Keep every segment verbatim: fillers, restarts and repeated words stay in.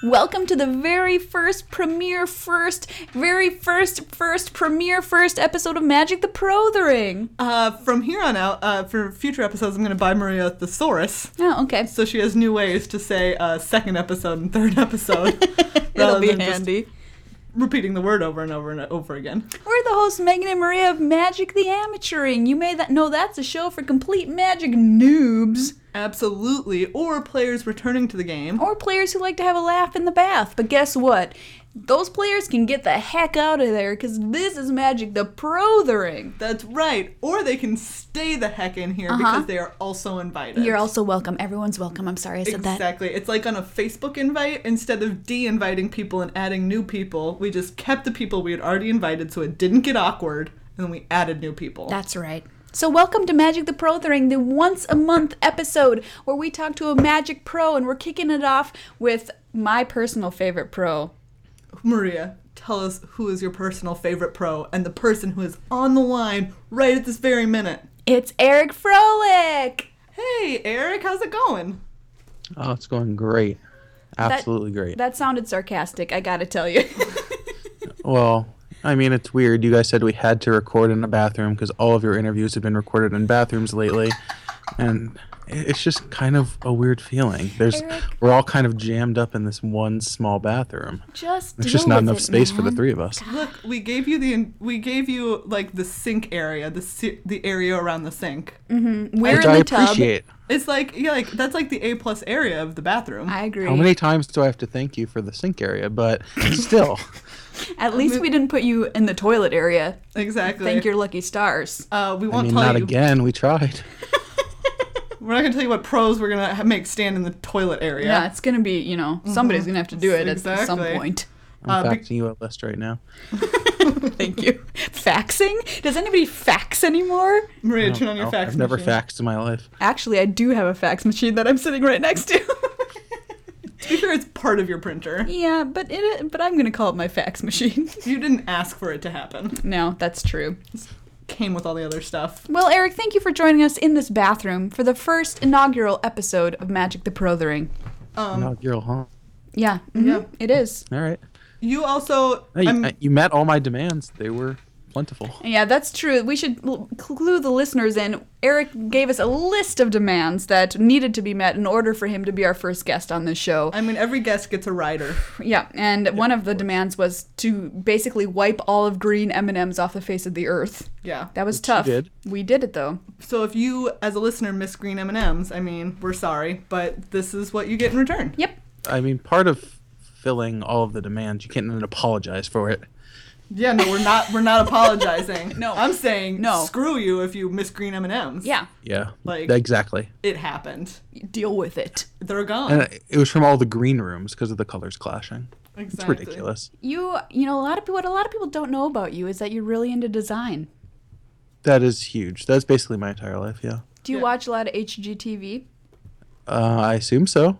Welcome to the very first premiere first, very first, first premiere first episode of Magic the Prothering. Uh, from here on out, uh, for future episodes, I'm going to buy Maria a thesaurus. Oh, okay. So she has new ways to say uh, second episode and third episode. It'll be handy. Repeating the word over and over and over again. We're the hosts, Megan and Maria of Magic the Amateuring. You may that know that's a show for complete magic noobs. Absolutely. Or players returning to the game. Or players who like to have a laugh in the bath. But guess what? Those players can get the heck out of there because this is Magic the Prothering. That's right. Or they can stay the heck in here uh-huh. because they are also invited. You're also welcome. Everyone's welcome. I'm sorry I said exactly. that. Exactly. It's like on a Facebook invite, instead of de-inviting people and adding new people, we just kept the people we had already invited so it didn't get awkward, and then we added new people. That's right. So welcome to Magic the Prothering, the once-a-month episode where we talk to a Magic Pro, and we're kicking it off with my personal favorite pro. Maria, tell us who is your personal favorite pro and the person who is on the line right at this very minute. It's Eric Froelich! Hey, Eric, how's it going? Oh, it's going great. Absolutely that, great. That sounded sarcastic, I gotta tell you. Well, I mean, it's weird. You guys said we had to record in a bathroom because all of your interviews have been recorded in bathrooms lately. And it's just kind of a weird feeling. There's, Eric, we're all kind of jammed up in this one small bathroom. Just There's just not enough it, space man. for the three of us. Look, we gave you the we gave you like the sink area, the si- the area around the sink. Mm-hmm. We're Which in I the tub. appreciate. It's like yeah, like that's like the A plus area of the bathroom. I agree. How many times do I have to thank you for the sink area? But still. At least we didn't put you in the toilet area. Exactly. Thank your lucky stars. Uh, we won't I mean, tell not you. again. We tried. We're not gonna tell you what pros we're gonna ha- make stand in the toilet area. Yeah, it's gonna be, you know, somebody's gonna have to do it Exactly. at some point. I'm Uh, faxing be- you a list right now. Thank you. Faxing? Does anybody fax anymore? Maria, I turn on your don't know. fax I've never machine. faxed in my life. Actually, I do have a fax machine that I'm sitting right next to. To be fair, it's part of your printer. Yeah, but it, but I'm gonna call it my fax machine. You didn't ask for it to happen. No, that's true. Came with all the other stuff. Well, Eric, thank you for joining us in this bathroom for the first inaugural episode of Magic the Prothering. Um, Inaugural, huh? Yeah, mhm, Yeah. it is. All right. You also. Hey, I'm- uh, you met all my demands. They were plentiful. Yeah, that's true. We should l- clue the listeners in. Eric gave us a list of demands that needed to be met in order for him to be our first guest on this show. I mean, every guest gets a rider. Yeah, and one of the demands was to basically wipe all of green M and M's off the face of the earth. Yeah. That was Which you tough. did. We did it, though. So if you, as a listener, miss green M and M's, I mean, we're sorry, but this is what you get in return. Yep. I mean, part of filling all of the demands, you can't then apologize for it. Yeah, no, we're not. We're not apologizing. No. I'm saying No. screw you if you miss green M and M's. Yeah. Yeah, Like- exactly. It happened. Deal with it. They're gone. And it was from all the green rooms because of the colors clashing. It's Exactly. ridiculous. You, you know, a lot of people, what a lot of people don't know about you is that you're really into design. That is huge. That's basically my entire life, yeah. Do you Yeah. watch a lot of H G T V? Uh, I assume so.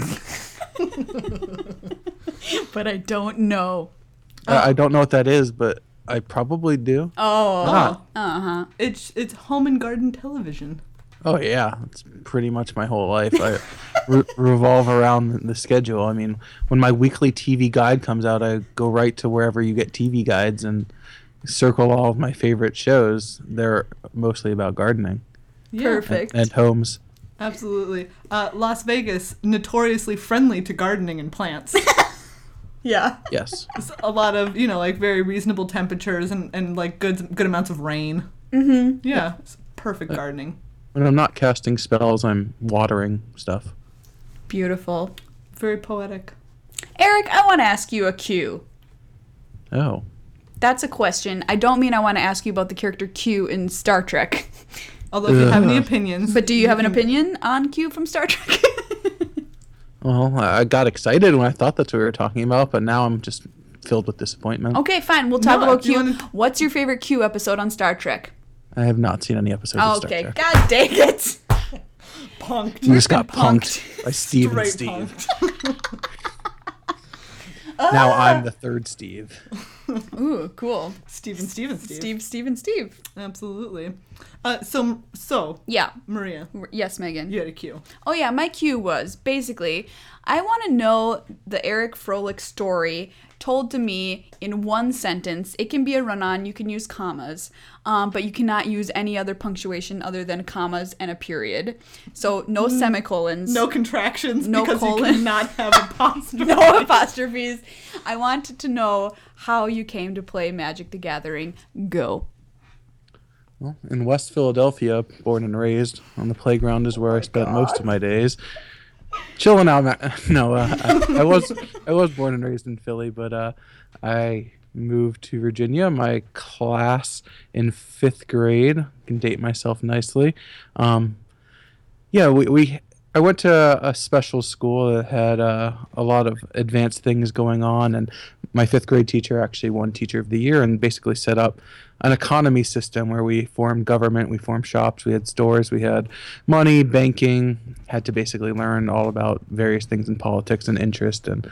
But I don't know. Uh, I don't know what that is, but I probably do. Oh. Ah. Uh-huh. It's it's home and garden television. Oh, yeah. It's pretty much my whole life. I re- revolve around the schedule. I mean, when my weekly T V guide comes out, I go right to wherever you get T V guides and circle all of my favorite shows. They're mostly about gardening Yeah, Perfect. and homes. absolutely. Uh, Las Vegas, notoriously friendly to gardening and plants. Yeah. Yes. It's a lot of, you know, like very reasonable temperatures and, and like good good amounts of rain. Mm-hmm. Yeah, it's perfect gardening. When I'm not casting spells, I'm watering stuff. Beautiful. Very poetic. Eric, I want to ask you a Q. Oh. That's a question. I don't mean I want to ask you about the character Q in Star Trek. Although if you have any opinions. But do you have an can- opinion on Q from Star Trek? Well, I got excited when I thought that's what we were talking about, but now I'm just filled with disappointment. Okay, fine. We'll talk No, about if you Q. wanna- What's your favorite Q episode on Star Trek? I have not seen any episodes of Star Okay, Trek. god dang it. Punked. You just got Punked. punked by Steve and Straight Steve. punked. Now I'm the third Steve. Ooh, cool. Steven, Steven, Steve. Steve, Steve, and Steve. Absolutely. Uh, so, so Yeah. Maria, Yes, Megan. you had a cue. Oh yeah, my cue was basically, I want to know the Eric Froelich story told to me in one sentence. It can be a run-on. You can use commas, um, but you cannot use any other punctuation other than commas and a period. So no semicolons. No contractions No because colon. you cannot have apostrophe. No apostrophes. I wanted to know how you came to play Magic the Gathering. Go. Well, in West Philadelphia, born and raised, on the playground is where I spent most of my days. Chilling out. ma- No, uh, I, I was I was born and raised in Philly, but uh, I moved to Virginia. My class in fifth grade, I can date myself nicely. Um, yeah, we, we I went to a special school that had uh, a lot of advanced things going on, and my fifth grade teacher actually won Teacher of the Year and basically set up an economy system where we formed government, we formed shops, we had stores, we had money, banking, had to basically learn all about various things in politics and interest, and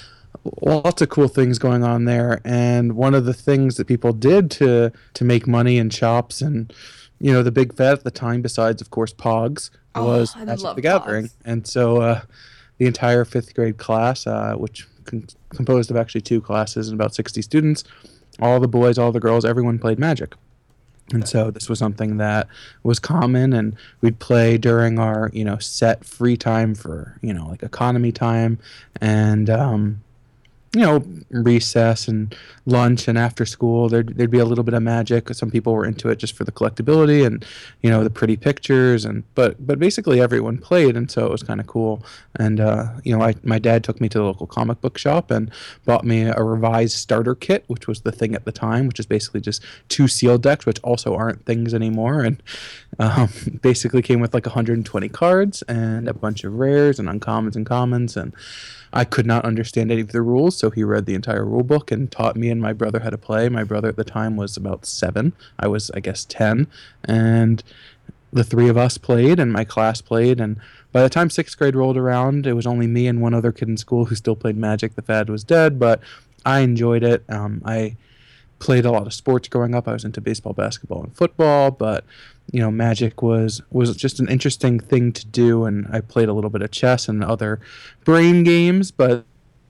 lots of cool things going on there. And one of the things that people did to to make money in shops and, you know, the big fad at the time, besides of course Pogs, Oh, was I Magic love the Gathering. Pogs. And so uh, the entire fifth grade class, uh, which con- composed of actually two classes and about sixty students, all the boys, all the girls, everyone played Magic. And so this was something that was common, and we'd play during our, you know, set free time for, you know, like economy time and, um, you know, recess and lunch and after school. There'd, there'd be a little bit of Magic. Some people were into it just for the collectability and, you know, the pretty pictures. And but but basically everyone played, and so it was kind of cool. And, uh, you know, I, my dad took me to the local comic book shop and bought me a revised starter kit, which was the thing at the time, which is basically just two sealed decks, which also aren't things anymore. And um, basically came with like one hundred twenty cards and a bunch of rares and uncommons and commons. And I could not understand any of the rules, so he read the entire rule book and taught me and my brother how to play. My brother at the time was about seven. I was, I guess, ten. And the three of us played, and my class played. And by the time sixth grade rolled around, it was only me and one other kid in school who still played Magic. The fad was dead, but I enjoyed it. Um, I played a lot of sports growing up. I was into baseball, basketball, and football, but you know, Magic was was just an interesting thing to do, and I played a little bit of chess and other brain games, but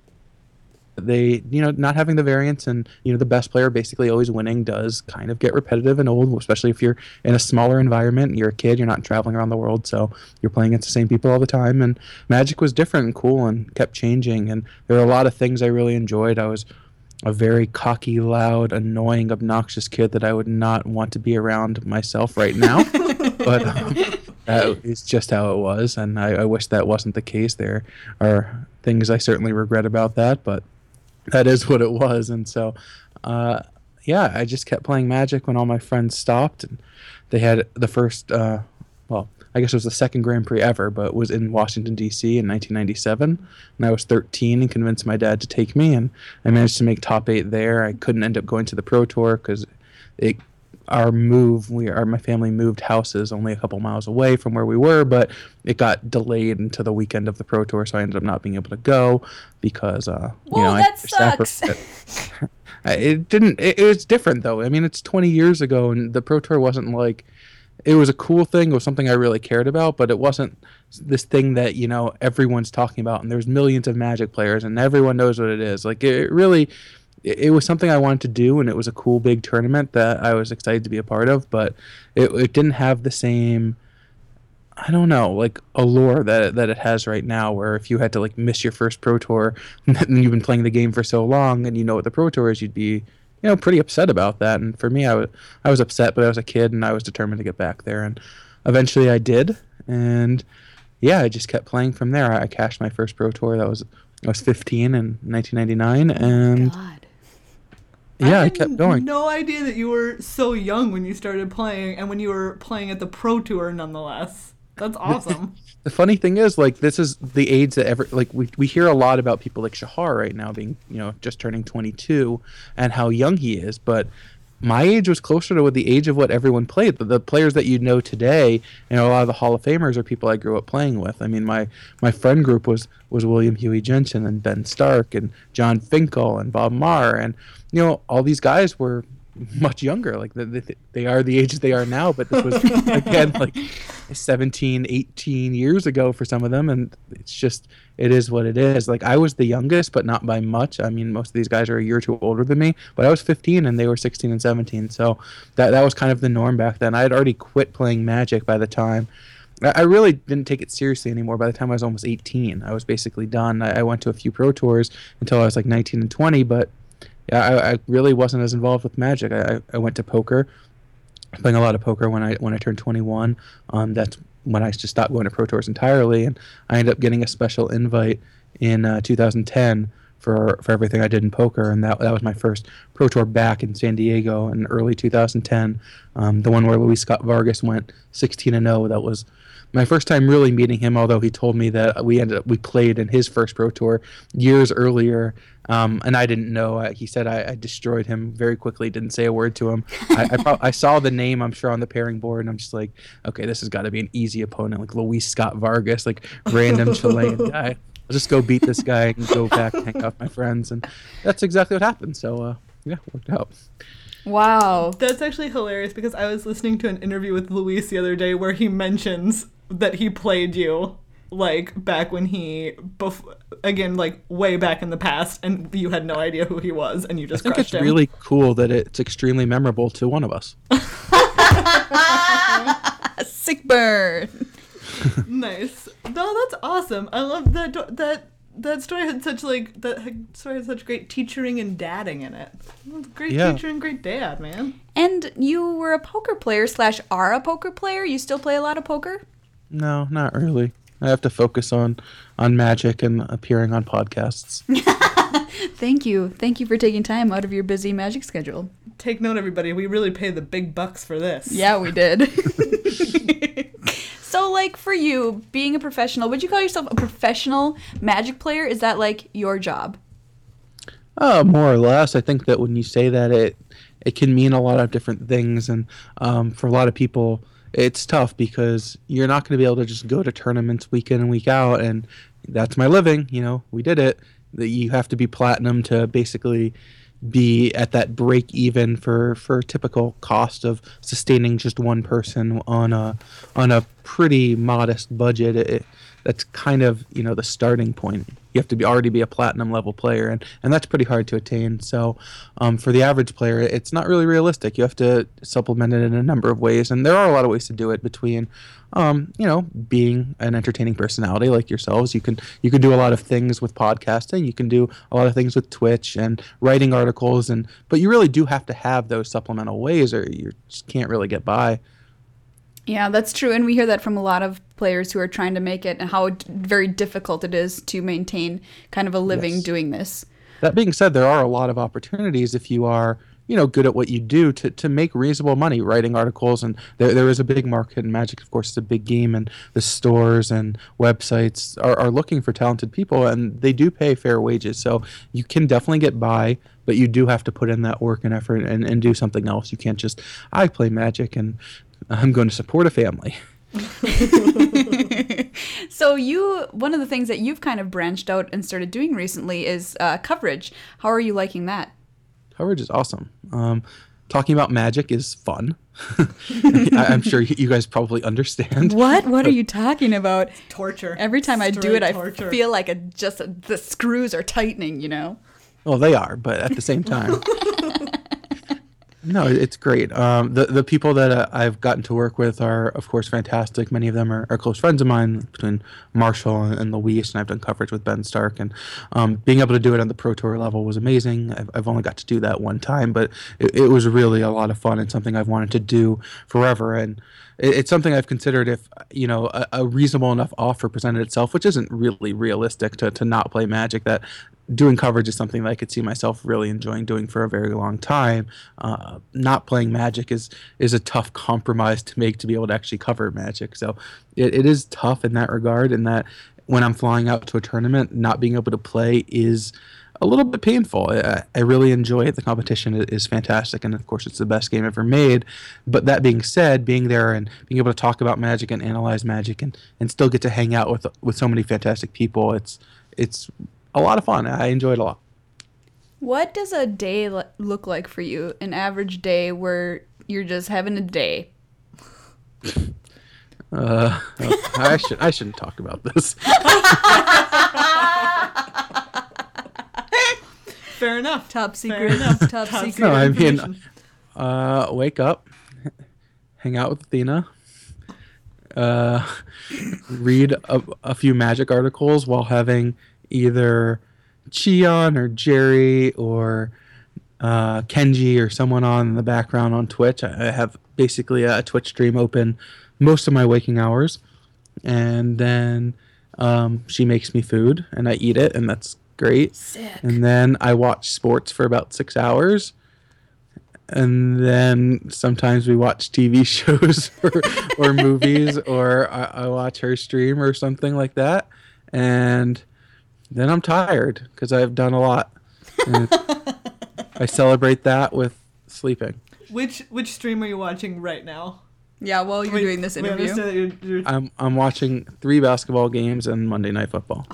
they, you know, not having the variance and, you know, the best player basically always winning does kind of get repetitive and old, especially if you're in a smaller environment, you're a kid, you're not traveling around the world, so you're playing against the same people all the time. And Magic was different and cool and kept changing, and there were a lot of things I really enjoyed. I was a very cocky, loud, annoying, obnoxious kid that I would not want to be around myself right now. But um, that is just how it was, and I, I wish that wasn't the case. There are things I certainly regret about that, but that is what it was. And so, uh, yeah, I just kept playing Magic when all my friends stopped, and they had the first, uh, well, I guess it was the second Grand Prix ever, but it was in Washington, D C in nineteen ninety-seven. And I was thirteen and convinced my dad to take me, and I managed to make top eight there. I couldn't end up going to the Pro Tour because it our move, we our my family moved houses only a couple miles away from where we were, but it got delayed into the weekend of the Pro Tour, so I ended up not being able to go because, uh, Whoa, you know, that I sucks. it. It didn't. It, it was different though. I mean, it's twenty years ago, and the Pro Tour wasn't like. It was a cool thing. It was something I really cared about, but it wasn't this thing that, you know, everyone's talking about, and there's millions of Magic players and everyone knows what it is. Like, it really, it, it was something I wanted to do, and it was a cool big tournament that I was excited to be a part of, but it, it didn't have the same, I don't know, like allure that that it has right now, where if you had to like miss your first Pro Tour and you've been playing the game for so long and you know what the Pro Tour is, you'd be, you know, pretty upset about that. And for me, I was I was upset, but I was a kid and I was determined to get back there. And eventually I did. And yeah, I just kept playing from there. I, I cashed my first Pro Tour. That was I was fifteen in nineteen ninety-nine, and God. yeah, I, had kept going. No idea that you were so young when you started playing, and when you were playing at the Pro Tour, nonetheless. That's awesome. The funny thing is, like, this is the age that ever, like, we we hear a lot about people like Shahar right now being, you know, just turning twenty-two and how young he is, but my age was closer to the age of what everyone played. The, the players that you know today, you know, a lot of the Hall of Famers are people I grew up playing with. I mean, my, my friend group was, was William Huey Jensen and Ben Stark and John Finkel and Bob Marr. And, you know, all these guys were much younger. Like, they, they are the age they are now, but this was, again, like seventeen, eighteen years ago for some of them. And it's just, it is what it is. Like, I was the youngest, but not by much. I mean, most of these guys are a year or two older than me, but I was fifteen and they were sixteen and seventeen. So that that was kind of the norm back then. I had already quit playing Magic by the time. I really didn't take it seriously anymore by the time I was almost eighteen. I was basically done. I, I went to a few pro tours until I was like nineteen and twenty, but yeah, I, I really wasn't as involved with Magic. I, I went to poker, playing a lot of poker when I when I turned twenty-one. Um, that's when I just stopped going to pro tours entirely, and I ended up getting a special invite in uh, two thousand ten for for everything I did in poker, and that that was my first pro tour back in San Diego in early two thousand ten. Um, the one where Luis Scott Vargas went sixteen and oh. That was my first time really meeting him, although he told me that we ended up we played in his first pro tour years earlier, um, and I didn't know. Uh, he said I, I destroyed him very quickly. Didn't say a word to him. I I, pro- I saw the name, I'm sure, on the pairing board, and I'm just like, okay, this has got to be an easy opponent, like Luis Scott Vargas, like random Chilean guy. I'll just go beat this guy and go back and hang out with my friends, and that's exactly what happened. So uh, yeah, it worked out. Wow. That's actually hilarious because I was listening to an interview with Luis the other day where he mentions that he played you like back when he bef- again like way back in the past, and you had no idea who he was, and you just I think crushed it's him. really cool that it's extremely memorable to one of us. Sick burn. Nice. No, that's awesome. I love that that that story had such like that story had such great teachering and dadding in it. Great Yeah. teacher and great dad, man. And you were a poker player slash are a poker player. You still play a lot of poker? No, not really. I have to focus on on Magic and appearing on podcasts. Thank you. Thank you for taking time out of your busy Magic schedule. Take note, everybody. We really pay the big bucks for this. Yeah, we did. So, like, for you, being a professional, would you call yourself a professional Magic player? Is that, like, your job? Uh, more or less. I think that when you say that, it it can mean a lot of different things, and um, for a lot of people, it's tough because you're not going to be able to just go to tournaments week in and week out, and that's my living. You know, we did it. That you have to be platinum to basically be at that break even for for a typical cost of sustaining just one person on a on a pretty modest budget. It, that's kind of, you know, the starting point. You have to be already be a platinum level player, and, and that's pretty hard to attain. So um, for the average player, it's not really realistic. You have to supplement it in a number of ways, and there are a lot of ways to do it. Between um, you know, being an entertaining personality like yourselves, you can you can do a lot of things with podcasting. You can do a lot of things with Twitch and writing articles, and but you really do have to have those supplemental ways, or you just can't really get by. Yeah, that's true. And we hear that from a lot of players who are trying to make it and how d- very difficult it is to maintain kind of a living Yes. doing this. That being said, there are a lot of opportunities if you are, you know, good at what you do to, to make reasonable money writing articles. And there there is a big market in Magic. Of course, it's a big game, and the stores and websites are, are looking for talented people, and they do pay fair wages. So you can definitely get by, but you do have to put in that work and effort and, and do something else. You can't just, I play Magic and I'm going to support a family. So you, one of the things that you've kind of branched out and started doing recently is uh, coverage. How are you liking that? Coverage is awesome. Um, talking about Magic is fun. I, I'm sure you guys probably understand. What? What are you talking about? Torture. Every time I do Straight it, I torture. feel like a, just the screws are tightening, you know? Well, they are, but at the same time. No, it's great. Um, the the people that uh, I've gotten to work with are, of course, fantastic. Many of them are, are close friends of mine, between Marshall and, and Luis, and I've done coverage with Ben Stark. And um, being able to do it on the Pro Tour level was amazing. I've, I've only got to do that one time, but it, it was really a lot of fun and something I've wanted to do forever. And it, it's something I've considered if, you know, a, a reasonable enough offer presented itself, which isn't really realistic to, to not play Magic, that doing coverage is something that I could see myself really enjoying doing for a very long time. Uh, not playing Magic is is a tough compromise to make to be able to actually cover Magic. So it, it is tough in that regard, in that when I'm flying out to a tournament, not being able to play is a little bit painful. I, I really enjoy it. The competition is, is fantastic, and of course, it's the best game ever made. But that being said, being there and being able to talk about Magic and analyze Magic, and, and still get to hang out with with so many fantastic people, it's it's a lot of fun. I enjoy it a lot. What does a day l- look like for you? An average day where you're just having a day. Uh, I should I shouldn't talk about this. Fair enough. Top Fair secret. enough. Top Top secret. No, I mean, information. uh, wake up, hang out with Athena, uh, read a, a few Magic articles while having either Cheon or Jerry or uh, Kenji or someone on in the background on Twitch. I, I have basically a Twitch stream open most of my waking hours, and then um, she makes me food and I eat it, and that's great. Sick. And then I watch sports for about six hours. And then sometimes we watch T V shows or, or movies, or I, I watch her stream or something like that. And then I'm tired because I've done a lot. And I celebrate that with sleeping. Which which stream are you watching right now? Yeah, while you're Wait, doing this we interview. understand that you're, you're I'm I'm watching three basketball games and Monday Night Football.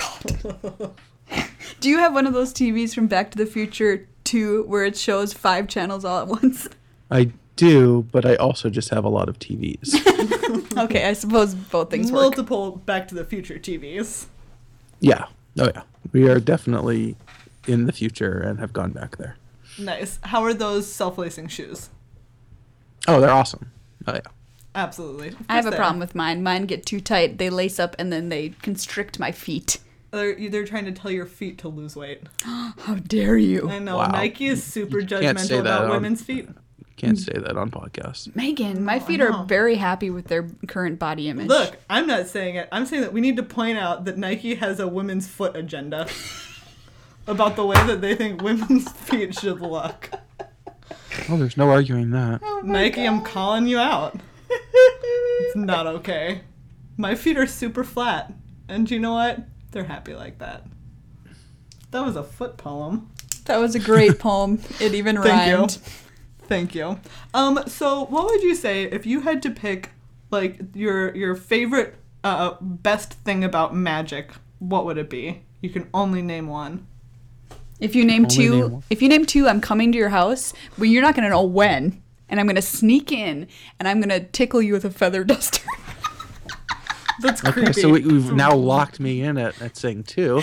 Do you have one of those T Vs from Back to the Future two where it shows five channels all at once? I do, but I also just have a lot of T Vs. Okay, I suppose both things work. multiple Back to the Future T Vs. Yeah. Oh yeah. We are definitely in the future and have gone back there. Nice. How are those self-lacing shoes? Oh, they're awesome. Oh yeah. Absolutely. Of I have a course they problem are. with mine. Mine get too tight. They lace up and then they constrict my feet. They're, they're trying to tell your feet to lose weight. How dare you? I know. Wow. Nike is super You can't say judgmental that about on- women's feet. Can't say that on podcasts. Megan, my I feet know. are very happy with their current body image. Look, I'm not saying it. I'm saying that we need to point out that Nike has a women's foot agenda about the way that they think women's feet should look. Oh, there's no arguing that. Nike, I'm calling you out. It's not okay. My feet are super flat. And you know what? They're happy like that. That was a foot poem. That was a great poem. It even Thank you. rhymed. Thank you. Um, so what would you say if you had to pick like your your favorite uh best thing about Magic, what would it be? You can only name one. If you name Only two, name one. if you name two, I'm coming to your house, but you're not gonna know when, and I'm gonna sneak in, and I'm gonna tickle you with a feather duster. That's Okay, creepy. so we, we've now locked me in at, at saying two.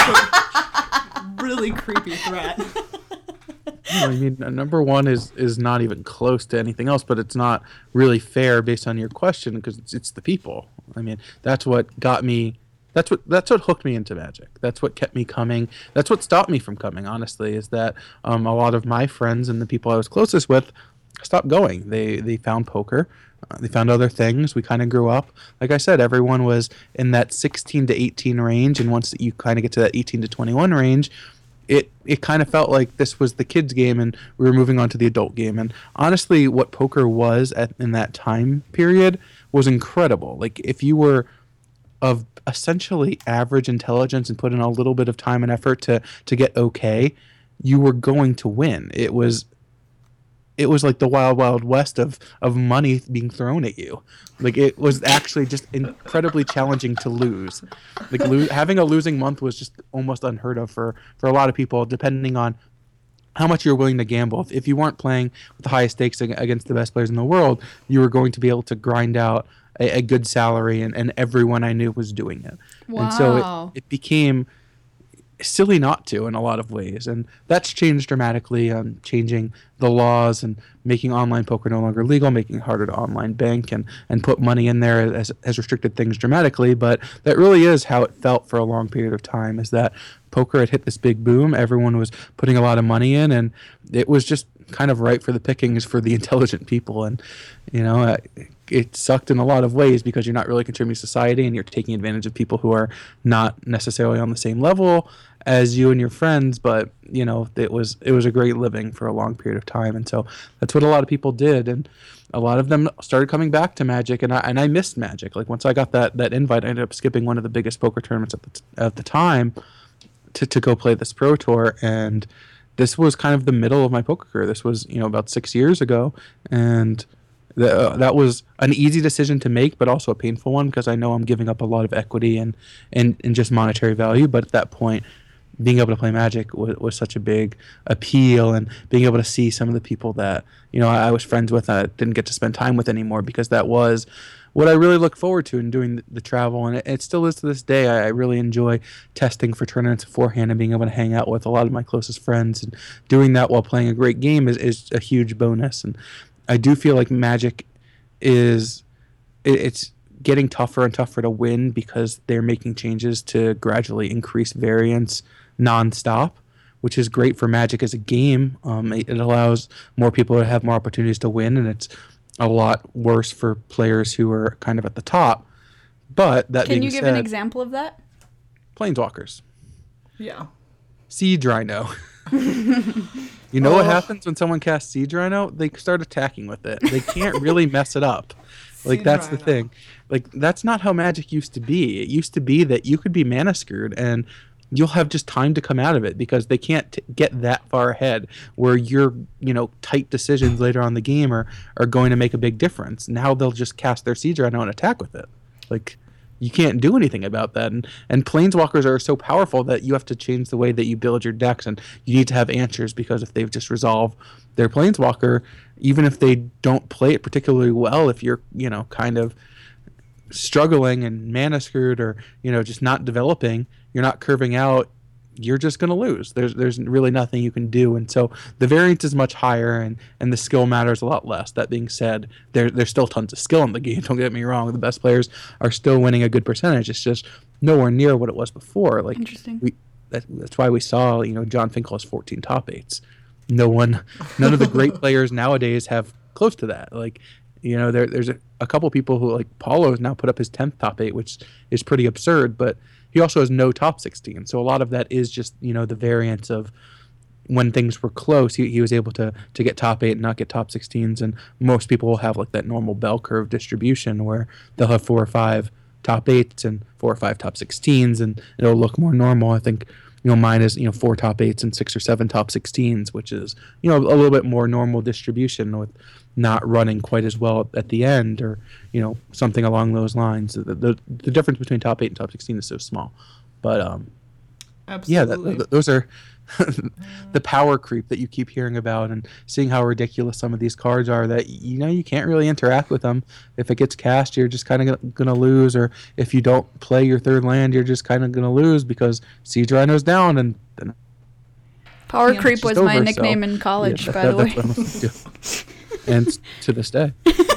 Really creepy threat. No, I mean, uh, number one is is not even close to anything else, but it's not really fair based on your question because it's, it's the people. I mean, that's what got me. That's what that's what hooked me into Magic. That's what kept me coming. That's what stopped me from coming. Honestly, is that um, a lot of my friends and the people I was closest with stopped going. They they found poker. Uh, they found other things. We kind of grew up. Like I said, everyone was in that sixteen to eighteen range, and once you kind of get to that eighteen to twenty-one range, it it kind of felt like this was the kids' game, and we were moving on to the adult game. And honestly, what poker was at, in that time period was incredible. Like if you were of essentially average intelligence and put in a little bit of time and effort to to get okay, you were going to win. It was it was like the wild wild west of of money being thrown at you. Like it was actually just incredibly challenging to lose. Like lo- having a losing month was just almost unheard of for for a lot of people, depending on how much you're willing to gamble. If, if you weren't playing with the highest stakes ag- against the best players in the world, you were going to be able to grind out a, a good salary, and, and everyone I knew was doing it. And so Wow. it, it became silly not to in a lot of ways, and that's changed dramatically, um, changing the laws and making online poker no longer legal, making it harder to online bank and, and put money in there has, has restricted things dramatically. But that really is how it felt for a long period of time, is that poker had hit this big boom, everyone was putting a lot of money in, and it was just kind of ripe for the pickings for the intelligent people. And you know, uh, it sucked in a lot of ways because you're not really contributing to society, and you're taking advantage of people who are not necessarily on the same level as you and your friends. But you know, it was it was a great living for a long period of time, and so that's what a lot of people did, and a lot of them started coming back to Magic, and I and I missed Magic. Like once I got that that invite, I ended up skipping one of the biggest poker tournaments at the t- at the time, to, to go play this pro tour. And this was kind of the middle of my poker career. This was, you know, about six years ago. And the, uh, that was an easy decision to make, but also a painful one because I know I'm giving up a lot of equity and, and, and just monetary value. But at that point, being able to play Magic was, was such a big appeal, and being able to see some of the people that, you know, I, I was friends with, I didn't get to spend time with anymore, because that was what I really look forward to in doing the, the travel. And it, it still is to this day. I, I really enjoy testing for tournaments beforehand and being able to hang out with a lot of my closest friends, and doing that while playing a great game is, is a huge bonus. And I do feel like Magic is, it, it's getting tougher and tougher to win because they're making changes to gradually increase variance nonstop, which is great for Magic as a game. Um, it, it allows more people to have more opportunities to win, and it's a lot worse for players who are kind of at the top. But that Can being you give said, an example of that? Planeswalkers. Yeah. Siege Rhino. You know Oh. what happens when someone casts Siege Rhino? They start attacking with it. They can't really mess it up. Like, Siege that's the Rhino. thing. Like, that's not how Magic used to be. It used to be that you could be mana screwed and you'll have just time to come out of it, because they can't t- get that far ahead where your, you know, tight decisions later on in the game are, are going to make a big difference. Now they'll just cast their Siege Rhino and attack with it. Like, you can't do anything about that. And, and Planeswalkers are so powerful that you have to change the way that you build your decks, and you need to have answers, because if they've just resolved their Planeswalker, even if they don't play it particularly well, if you're, you know, kind of struggling and mana screwed, or, you know, just not developing, you're not curving out, you're just going to lose. There's there's really nothing you can do. And so the variance is much higher, and, and the skill matters a lot less. That being said, there there's still tons of skill in the game. Don't get me wrong. The best players are still winning a good percentage. It's just nowhere near what it was before. Like, Interesting. we that, that's why we saw, you know, John Finkel has fourteen top eights. No one, none of the great players nowadays have close to that. Like, you know, there there's a, a couple people who, like, Paulo has now put up his tenth top eight, which is pretty absurd, but he also has no top sixteen. So a lot of that is just, you know, the variance of when things were close, he, he was able to to get top eight and not get top sixteens. And most people will have, like, that normal bell curve distribution where they'll have four or five top eights and four or five top sixteens, and it'll look more normal. I think, you know, mine is, you know, four top eights and six or seven top sixteens, which is, you know, a little bit more normal distribution, with not running quite as well at the end, or, you know, something along those lines. The, the, the difference between top eight and top sixteen is so small. But um, yeah, that, Absolutely. th- those are the power creep that you keep hearing about, and seeing how ridiculous some of these cards are, that, you know, you can't really interact with them. If it gets cast, you're just kind of going to lose, or if you don't play your third land, you're just kind of going to lose because Siege Rhino's down, and then Power Yeah. creep it's was just my over, nickname so, in college, yeah, by that- the way. that's what I'm gonna do. And s- to this day.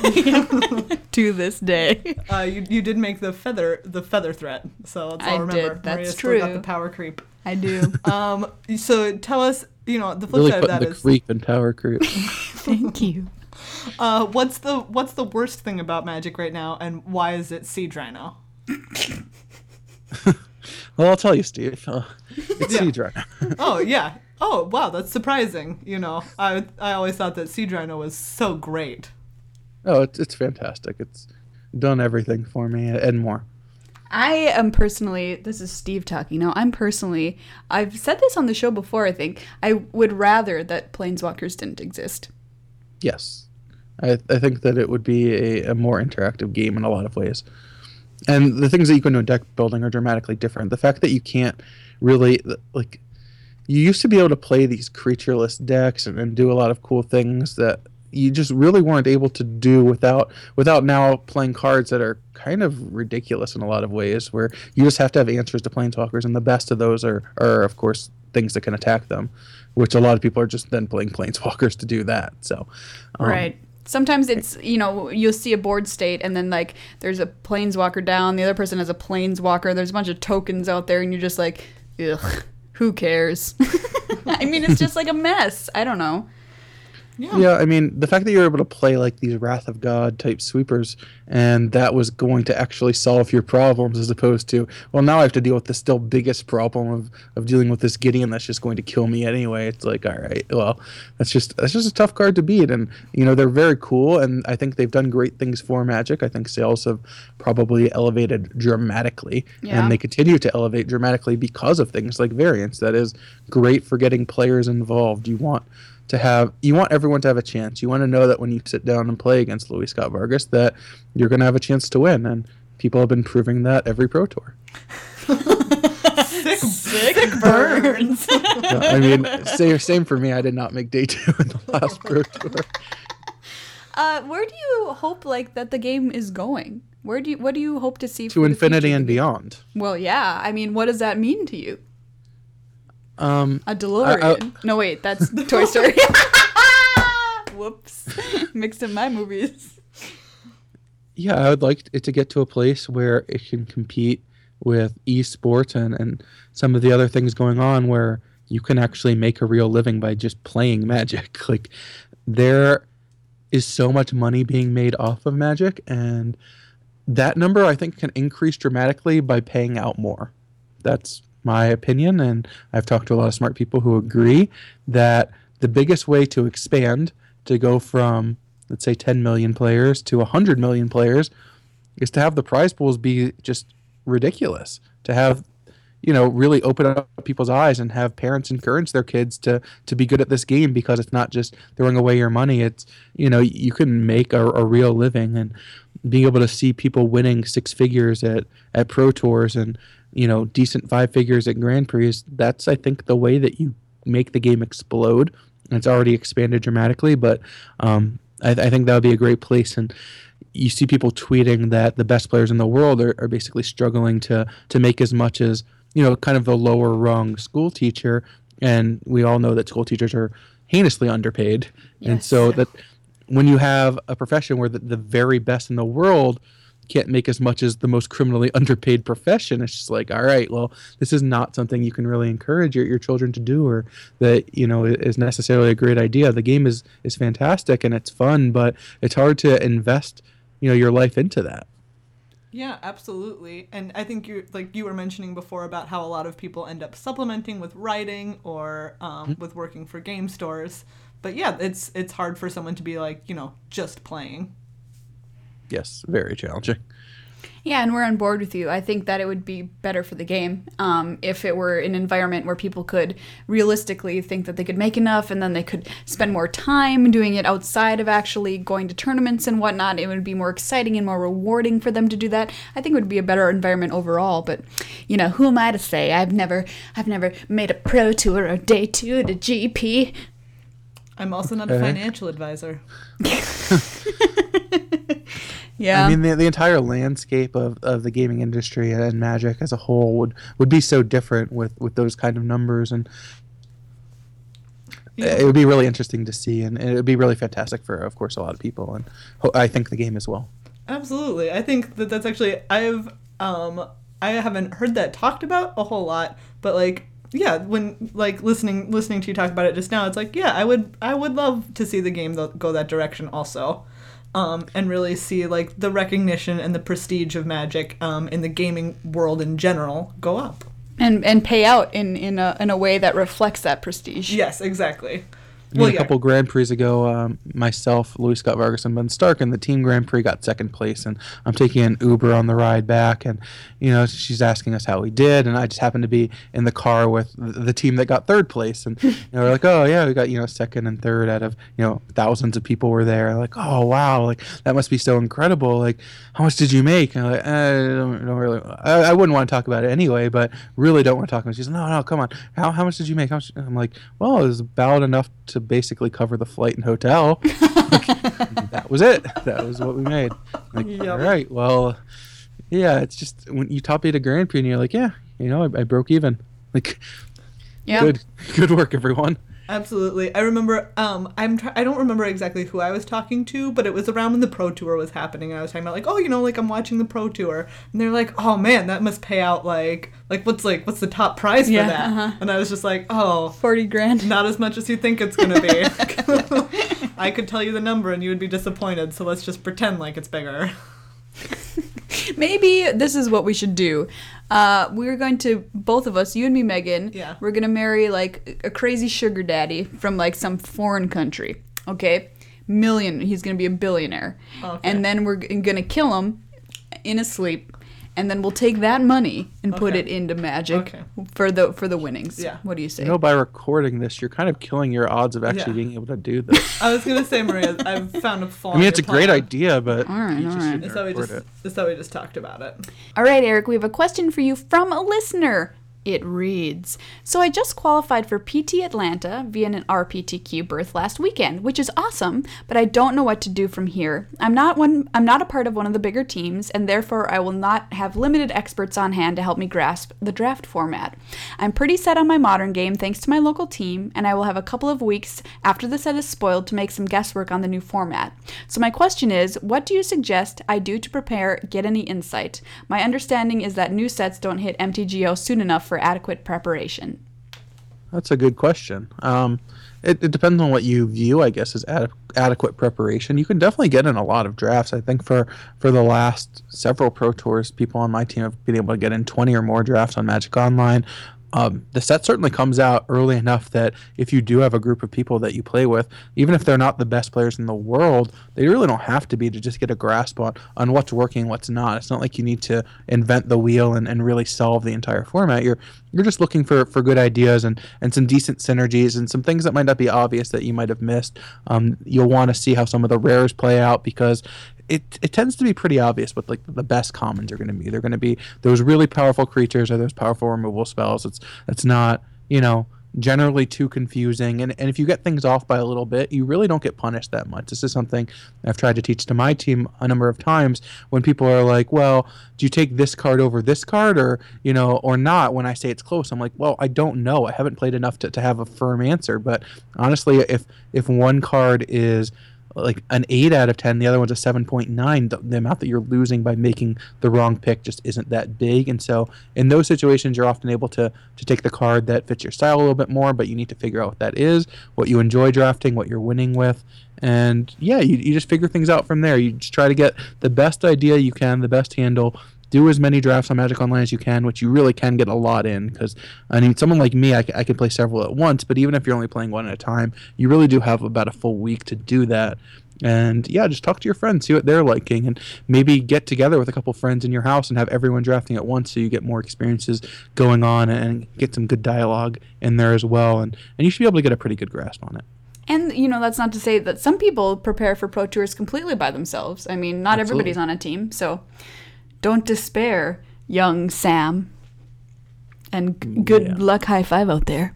To this day. Uh, you you did make the feather the feather threat, so that's all I I remember. did, that's Maria still got true. the power creep. I do. Um, so tell us, you know, the flip Really side of putting that the is, creep and power creep. Thank you. uh, what's the what's the worst thing about Magic right now, and why is it Siege Rhino? Well, I'll tell you, Steve. Uh, it's Yeah. Siege Rhino. Oh yeah. Oh wow, that's surprising. You know, I I always thought that Siege Rhino was so great. Oh, it's it's fantastic. It's done everything for me and more. I am personally, this is Steve talking now, I'm personally, I've said this on the show before, I think, I would rather that Planeswalkers didn't exist. Yes, I I think that it would be a, a more interactive game in a lot of ways, and the things that you can do in deck building are dramatically different. The fact that you can't really, like, you used to be able to play these creatureless decks and, and do a lot of cool things that you just really weren't able to do without without now playing cards that are kind of ridiculous in a lot of ways, where you just have to have answers to Planeswalkers, and the best of those are, are of course, things that can attack them, which a lot of people are just then playing Planeswalkers to do that. So, um, Right. Sometimes it's, you know, you'll see a board state and then, like, there's a Planeswalker down, the other person has a Planeswalker, there's a bunch of tokens out there, and you're just like, ugh, who cares? I mean, it's just like a mess. I don't know. Yeah. Yeah, I mean, the fact that you're able to play like these Wrath of God type sweepers, and that was going to actually solve your problems, as opposed to, well, now I have to deal with the still biggest problem of, of dealing with this Gideon that's just going to kill me anyway. It's like, all right, well, that's just that's just a tough card to beat, and you know they're very cool, and I think they've done great things for Magic. I think sales have probably elevated dramatically, Yeah. and they continue to elevate dramatically because of things like variants. That is great for getting players involved. You want to have you want everyone to have a chance. You want to know that when you sit down and play against Luis Scott Vargas that you're going to have a chance to win, and people have been proving that every Pro Tour. Sick, sick burns. Yeah, I mean, same same for me. I did not make day two in the last Pro Tour. Uh, where do you hope like that the game is going? Where do you what do you hope to see To for infinity the and future? beyond. Well, yeah. I mean, what does that mean to you? Um, A DeLorean. no, wait, that's Toy Story. Whoops. Mixed in my movies. yeah, I would like it to get to a place where it can compete with esports and, and some of the other things going on where you can actually make a real living by just playing Magic. Like, there is so much money being made off of Magic, and that number I think can increase dramatically by paying out more. That's my opinion, and I've talked to a lot of smart people who agree that the biggest way to expand, to go from, let's say, ten million players to one hundred million players, is to have the prize pools be just ridiculous. To have, you know, really open up people's eyes and have parents encourage their kids to to be good at this game, because it's not just throwing away your money. It's, you know, you can make a, a real living, and being able to see people winning six figures at, at Pro Tours and, you know, decent five figures at Grand Prix. That's, I think, the way that you make the game explode. And it's already expanded dramatically, but um, I, I think that would be a great place. And you see people tweeting that the best players in the world are, are basically struggling to to make as much as, you know, kind of the lower rung school teacher. And we all know that school teachers are heinously underpaid. And Yes. so that when you have a profession where the, the very best in the world can't make as much as the most criminally underpaid profession, it's just like, all right, well, this is not something you can really encourage your, your children to do, or that, you know, is necessarily a great idea. The game is is fantastic and it's fun, but it's hard to invest, you know, your life into that. Yeah, absolutely. And I think you like you were mentioning before about how a lot of people end up supplementing with writing or um, Mm-hmm. with working for game stores. But yeah, it's it's hard for someone to be like, you know, just playing. Yes, very challenging. Yeah, and we're on board with you. I think that it would be better for the game um, if it were an environment where people could realistically think that they could make enough, and then they could spend more time doing it outside of actually going to tournaments and whatnot. It would be more exciting and more rewarding for them to do that. I think it would be a better environment overall. But you know, who am I to say? I've never, I've never made a pro tour or day two at a G P. I'm also not a Okay. financial advisor. Yeah. I mean, the, the entire landscape of, of the gaming industry and Magic as a whole would, would be so different with, with those kind of numbers, and Yeah. it would be really interesting to see, and it would be really fantastic for, of course, a lot of people, and ho- I think the game as well. Absolutely. I think that that's actually I've um I haven't heard that talked about a whole lot, but like yeah, when like listening listening to you talk about it just now, it's like yeah, I would I would love to see the game th- go that direction also. Um, and really see like the recognition and the prestige of Magic um, in the gaming world in general go up. and and pay out in in a in a way that reflects that prestige. Yes, exactly. I mean, Well, a yeah. couple Grand Prix ago, um, myself, Louis Scott Vargas, and Ben Stark, and the team Grand Prix got second place, and I'm taking an Uber on the ride back, and you know she's asking us how we did, and I just happened to be in the car with the, the team that got third place, and you know, we're like, oh yeah, we got you know second and third out of you know thousands of people were there, like oh wow, like that must be so incredible, like how much did you make? And I'm like, eh, I don't, don't really, I, I wouldn't want to talk about it anyway, but really don't want to talk about it. She's like, no, no, come on, how how much did you make? How much? I'm like, well, it was about enough to basically cover the flight and hotel. Like, that was it. That was what we made. Like, Yep. all right, well, yeah, it's just when you top eight a Grand Prix and you're like, yeah, you know, I, I broke even. Like, Yeah. good, good work, everyone. Absolutely. I remember, um, I'm try- I don't remember exactly who I was talking to, but it was around when the Pro Tour was happening, and I was talking about, like, oh, you know, like, I'm watching the Pro Tour, and they're like, oh, man, that must pay out, like, like, what's, like, what's the top prize for Yeah, that? uh-huh. And I was just like, oh, forty grand. not as much as you think it's gonna be. I could tell you the number, and you would be disappointed, so let's just pretend like it's bigger. Maybe this is what we should do. Uh, we're going to, both of us, you and me, Megan, Yeah. we're going to marry, like, a crazy sugar daddy from, like, some foreign country, okay? Million, he's going to be a billionaire. Okay. And then we're going to kill him in his sleep, and then we'll take that money and put Okay. it into magic Okay. for the for the winnings. Yeah. What do you say? You know, by recording this, you're kind of killing your odds of actually Yeah. being able to do this. I was gonna say, Maria, I've found a flaw. I mean, in it's a your great plan. idea, but All right, you all just right. shouldn't It's how we record just, it. it's how we just talked about it. All right, Eric, we have a question for you from a listener. It reads, so I just qualified for P T Atlanta via an R P T Q berth last weekend, which is awesome, but I don't know what to do from here. I'm not one I'm not a part of one of the bigger teams, and therefore I will not have limited experts on hand to help me grasp the draft format. I'm pretty set on my modern game thanks to my local team, and I will have a couple of weeks after the set is spoiled to make some guesswork on the new format. So my question is, what do you suggest I do to prepare? Get any insight? My understanding is that new sets don't hit M T G O soon enough for adequate preparation. That's a good question. Um, it, it depends on what you view, I guess, as ad- adequate preparation. You can definitely get in a lot of drafts. I think for, for the last several Pro Tours, people on my team have been able to get in twenty or more drafts on Magic Online. Um, the set certainly comes out early enough that if you do have a group of people that you play with, even if they're not the best players in the world, they really don't have to be to just get a grasp on, on what's working and what's not. It's not like you need to invent the wheel and, and really solve the entire format. You're you're just looking for, for good ideas and, and some decent synergies and some things that might not be obvious that you might have missed. Um, you'll want to see how some of the rares play out because it it tends to be pretty obvious what like the best commons are going to be. They're going to be those really powerful creatures or those powerful removal spells. It's it's not, you know, generally too confusing. And, and if you get things off by a little bit, you really don't get punished that much. This is something I've tried to teach to my team a number of times when people are like, well, do you take this card over this card or, you know, or not? When I say it's close, I'm like, well, I don't know. I haven't played enough to, to have a firm answer. But honestly, if if one card is like an eight out of ten, the other one's a seven point nine, the, the amount that you're losing by making the wrong pick just isn't that big. And so in those situations, you're often able to to take the card that fits your style a little bit more, but you need to figure out what that is, what you enjoy drafting, what you're winning with. And yeah, you, you just figure things out from there. You just try to get the best idea you can, the best handle. Do as many drafts on Magic Online as you can, which you really can get a lot in. Because, I mean, someone like me, I, c- I can play several at once, but even if you're only playing one at a time, you really do have about a full week to do that. And, yeah, just talk to your friends, see what they're liking, and maybe get together with a couple friends in your house and have everyone drafting at once so you get more experiences going on and get some good dialogue in there as well. And, and you should be able to get a pretty good grasp on it. And, you know, that's not to say that some people prepare for Pro Tours completely by themselves. I mean, not Absolutely. everybody's on a team, so don't despair, young Sam. And g- good Yeah. luck high five out there.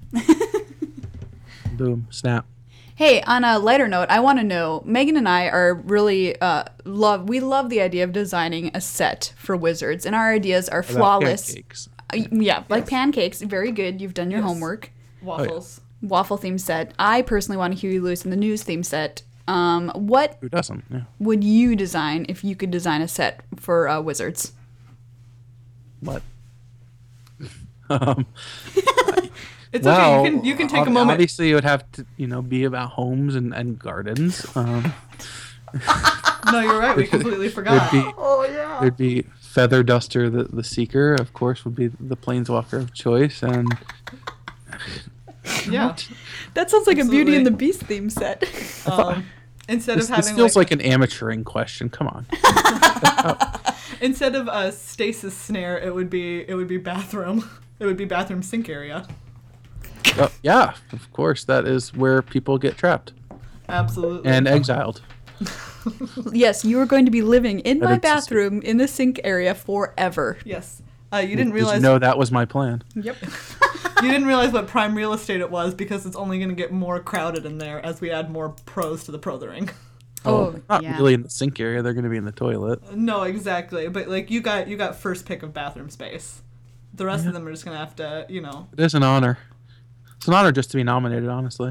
Boom, snap. Hey, on a lighter note, I want to know, Megan and I are really, uh, love, we love the idea of designing a set for Wizards, and our ideas are About flawless. pancakes. Uh, yeah, like Yes. pancakes, very good, you've done your Yes. homework. Waffles. Waffle theme set. I personally want a Huey Lewis in the News theme set. Um, what Who doesn't? Yeah. would you design if you could design a set for uh, Wizards? What? um, It's well, okay. You can you can take ob- a moment. Obviously, it would have to, you know, be about homes and, and gardens. Um, No, you're right. We completely There'd forgot. be, Oh, yeah. there'd be Feather Duster, the, the Seeker, of course, would be the planeswalker of choice. And Yeah. That sounds like a Beauty and the Absolutely. Beast theme set. Um, instead this, of this having feels like, like an amateuring question. Come on. instead of a stasis snare, it would be it would be bathroom. It would be bathroom sink area. Uh, yeah, of course. That is where people get trapped Absolutely. and exiled. Yes, you are going to be living in my Edit system. bathroom in the sink area forever. yes. Uh, you didn't Did realize you know that was my plan? Yep. you didn't realize what prime real estate it was because it's only going to get more crowded in there as we add more pros to the prothering. Oh, Not yeah. really in the sink area. They're going to be in the toilet. No, exactly. But like you got you got first pick of bathroom space. The rest of them are just going to have to, you know. It is an honor. It's an honor just to be nominated, honestly.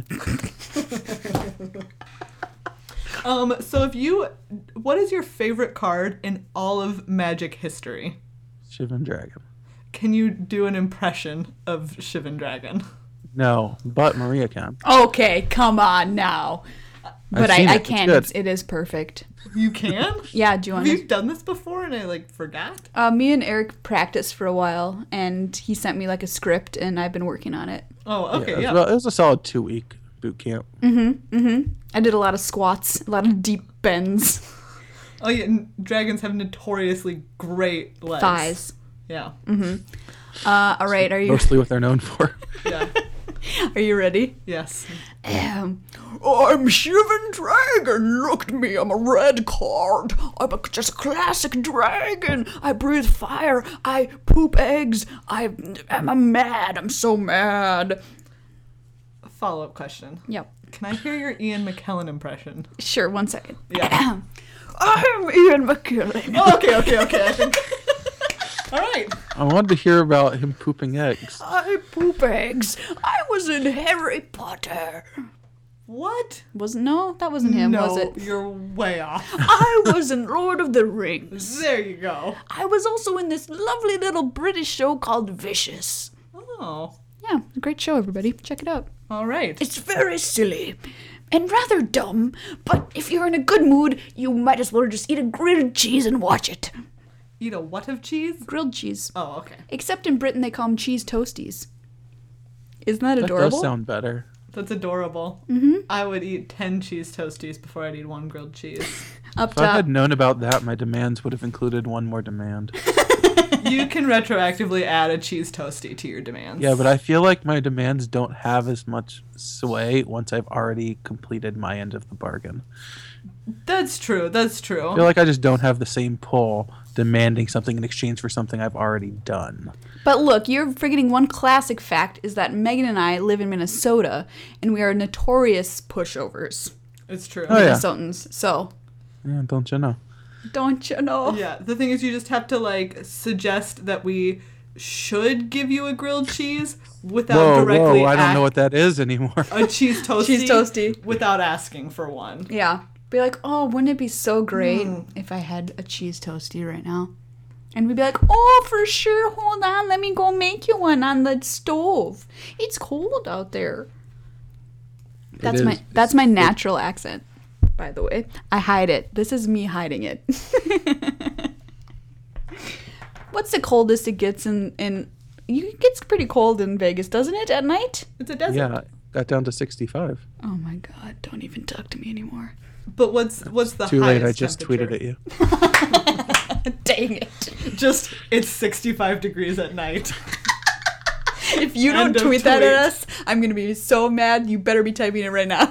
Um, so if you, what is your favorite card in all of Magic history? Shivan Dragon. Can you do an impression of Shivan Dragon? No, but Maria can. Okay, come on now. But I, seen I it. It's can't. good. It's, it is perfect. You can? Yeah, do you want Have to? you done this before and I like forgot? Uh, me and Eric practiced for a while, and he sent me like a script, and I've been working on it. Oh, okay, it was, yeah. well, it was a solid two week boot camp. I did a lot of squats, a lot of deep bends, Oh yeah, and dragons have notoriously great legs. thighs. Yeah. Uh, all right, are you Mostly what they're known for. Yeah. are you ready? Yes. Um, I'm Shivan Dragon. Look at me. I'm a red card. I'm a, just a classic dragon. I breathe fire. I poop eggs. I, I'm, I'm mad. I'm so mad. Follow up question. Yep. Can I hear your Ian McKellen impression? Sure. One second. Yeah. I'm Ian McKellen. Oh, okay, okay, okay. I think. All right. I wanted to hear about him pooping eggs. I poop eggs. I was in Harry Potter. What? Wasn't no? That wasn't him, no, was it? you're way off. I was in Lord of the Rings. There you go. I was also in this lovely little British show called Vicious. Oh. Yeah, a great show, everybody. Check it out. All right. It's very silly and rather dumb, but if you're in a good mood, you might as well just eat a grilled cheese and watch it. Eat a what of cheese? Grilled cheese. Oh, okay. Except in Britain, they call them cheese toasties. Isn't that That adorable? does sound better. That's adorable. Mm-hmm. I would eat ten cheese toasties before I'd eat one grilled cheese. Up If I top. had known about that, my demands would have included one more demand. You can retroactively add a cheese toasty to your demands. Yeah, but I feel like my demands don't have as much sway once I've already completed my end of the bargain. That's true. That's true. I feel like I just don't have the same pull demanding something in exchange for something I've already done. But look, you're forgetting one classic fact is that Megan and I live in Minnesota, and we are notorious pushovers. It's true. Oh, yeah. Minnesotans. So, Yeah, don't you know? don't you know? Yeah, the thing is you just have to like suggest that we should give you a grilled cheese without Whoa, directly whoa, I don't ask- know what that is anymore. a cheese toasty Cheese toasty. without asking for one. Yeah. Be like, oh, wouldn't it be so great Mm. if I had a cheese toasty right now? And we'd be like, oh, for sure, hold on, let me go make you one on the stove. It's cold out there. That's is. my that's my natural accent, by the way. I hide it. This is me hiding it. What's the coldest it gets in in? It gets pretty cold in Vegas, doesn't it, at night? It's a desert. Yeah, got down to sixty-five. Oh my God! Don't even talk to me anymore. But what's what's the Too late, I highest just temperature? tweeted at you. Dang it! Just it's sixty-five degrees at night. If you don't End of tweet that at tweet. us, I'm gonna be so mad. You better be typing it right now.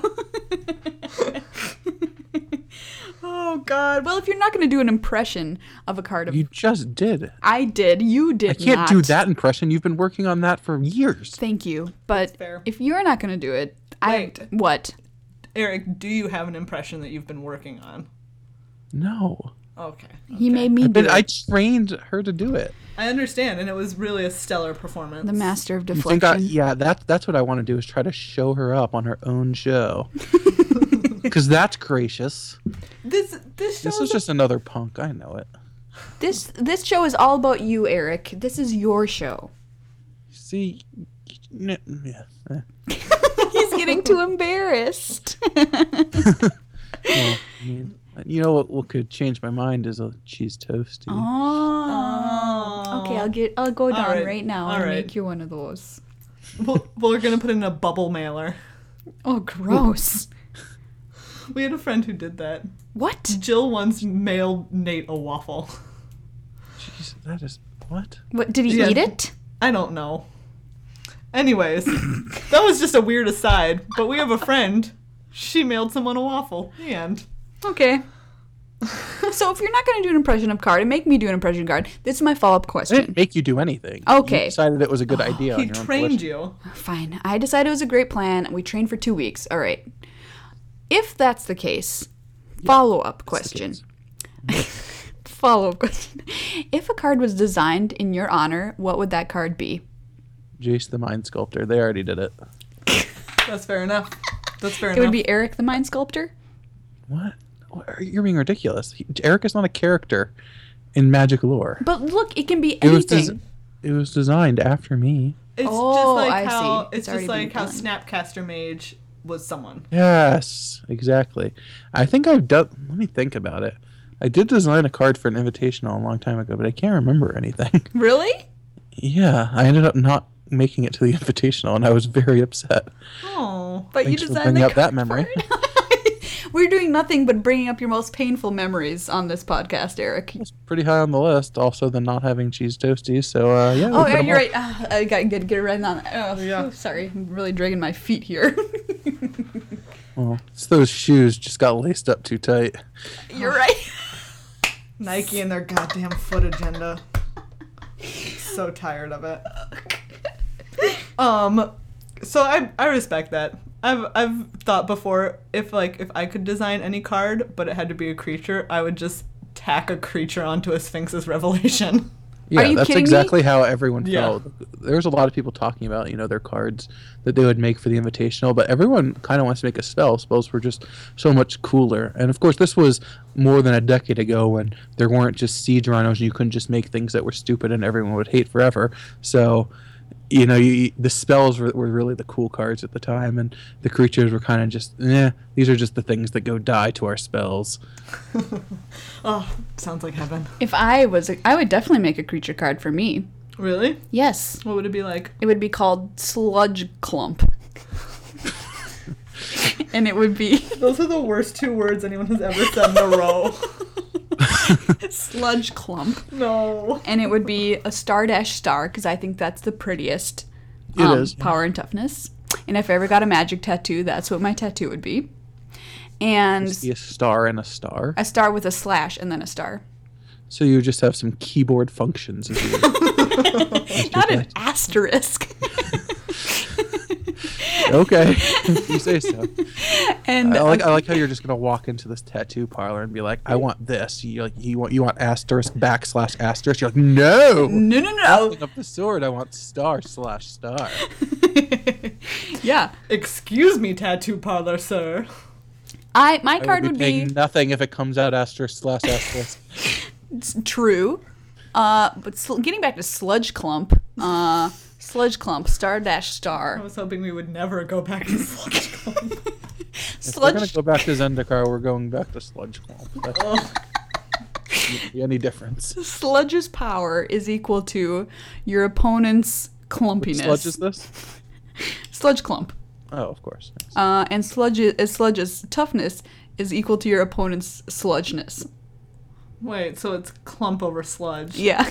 Oh God! Well, if you're not gonna do an impression of a card, of You just did. I did. You did. I can't not. do that impression. You've been working on that for years. Thank you, but fair. if you're not gonna do it, Wait. I what? Eric, do you have an impression that you've been working on? No. Okay. He okay. made me I, do been, it. I trained her to do it. I understand, and it was really a stellar performance. The master of You deflection. think I, yeah, that, that's what I want to do is try to show her up on her own show. Because that's gracious. This this show This is just another punk. I know it. This this show is all about you, Eric. This is your show. See, n- yeah. eh. He's getting too embarrassed. Well, I mean, you know what, what could change my mind is a cheese toasty. Oh. Okay, I'll get. I'll go down right, right, now all and right. make you one of those. well, we're gonna put it in a bubble mailer. Oh, gross. We had a friend who did that. What? Jill once mailed Nate a waffle. Jeez, that is what? What? Did he Yeah. eat it? I don't know. Anyways, that was just a weird aside. But we have a friend. She mailed someone a waffle. The end. Okay. So if you're not going to do an impression of card and make me do an impression of card, this is my follow-up I question. didn't make you do anything. Okay. You decided it was a good idea. He on your own trained volition. you. Fine. I decided it was a great plan. We trained for two weeks. All right. If that's the case, follow-up question. Follow-up question. If a card was designed in your honor, what would that card be? Jace the Mind Sculptor. They already did it. That's fair enough. That's fair It enough. would be Eric the Mind Sculptor. What? What are- You're being ridiculous. He, Eric is not a character in Magic lore. But look, it can be It was anything. des- it was designed after me. It's Oh, just like I how see. it's, It's already just like been how done. Snapcaster Mage was someone. Yes, exactly. I think I've done. Let me think about it. I did design a card for an invitational a long time ago, but I can't remember anything. Really? Yeah, I ended up not making it to the invitational, and I was very upset. Oh. But Thanks you for designed bringing the up that card memory. for it. We're doing nothing but bringing up your most painful memories on this podcast, Eric. It's pretty high on the list. Also, the not having cheese toasties. So uh, yeah. Oh, we put yeah, 'em you're all. right. Ah, I got to get, get it right on. Oh, Yeah. yeah. Sorry, I'm really dragging my feet here. Well, it's those shoes just got laced up too tight. You're right. Nike and their goddamn foot agenda. So tired of it. Um, so I I respect that. I've I've thought before if like if I could design any card, but it had to be a creature, I would just tack a creature onto a Sphinx's Revelation. Yeah, Are you that's kidding me? exactly how everyone Yeah. felt. There's a lot of people talking about, you know, their cards that they would make for the invitational, but everyone kind of wants to make a spell. Spells were just so much cooler. And of course, this was more than a decade ago when there weren't just siege rhinos and you couldn't just make things that were stupid and everyone would hate forever. So, you know, you, the spells were, were really the cool cards at the time, and the creatures were kind of just, eh, these are just the things that go die to our spells. Oh, sounds like heaven. If I was, a, I would definitely make a creature card for me. Really? Yes, What would it be like? it would be called Sludge Clump, and it would be Those are the worst two words anyone has ever said in a row. Sludge Clump, No. and it would be a Star Dash Star because I think that's the prettiest. It um, is, yeah. Power and toughness. And if I ever got a magic tattoo, that's what my tattoo would be. And Just be a star and a star. a star with a slash and then a star. So you just have some keyboard functions. As you, Not an asterisk. okay, you say so. And I like I like how you're just gonna walk into this tattoo parlor and be like, I want this. You like you want you want asterisk backslash asterisk. You're like, no. no, no, no. Pick up the sword. I want star slash star. Yeah. Excuse me, tattoo parlor, sir. I my I card will would be paying be nothing if it comes out asterisk slash asterisk. it's true. Uh, but sl- getting back to Sludge Clump, uh, Sludge Clump, Star Dash I Star. was hoping we would never go back to Sludge Clump. If we're gonna Sludge go back to Zendikar, we're going back to Sludge Clump. That's Oh, not any difference. Sludge's power is equal to your opponent's clumpiness. Sludge is this? Sludge Clump. Oh, of course. Yes. Uh, and Sludge, uh, Sludge's toughness is equal to your opponent's sludgeness. wait, so it's clump over sludge. Yeah.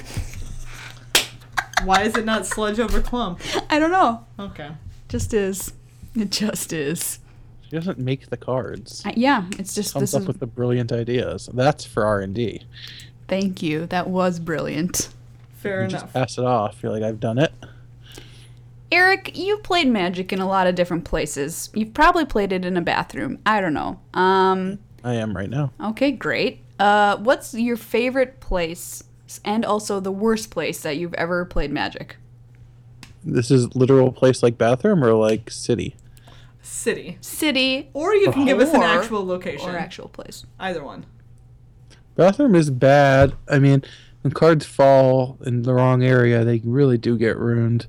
Why is it not sludge over clump? I don't know. Okay. Just is. It just is. She doesn't make the cards. I, yeah, it's just Comes this up is. with the brilliant ideas. That's for R and D. Thank you. That was brilliant. Fair You enough. just pass it off. You're like, I've done it. Eric, you've played Magic in a lot of different places. You've probably played it in a bathroom. I don't know. Um. I am right now. Okay, great. Uh, what's your favorite place, and also the worst place that you've ever played Magic? This is literal place like bathroom or like city? City. City Or you can give us an Or- actual location. or actual place? Either one. Bathroom is bad. I mean, when cards fall in the wrong area, they really do get ruined.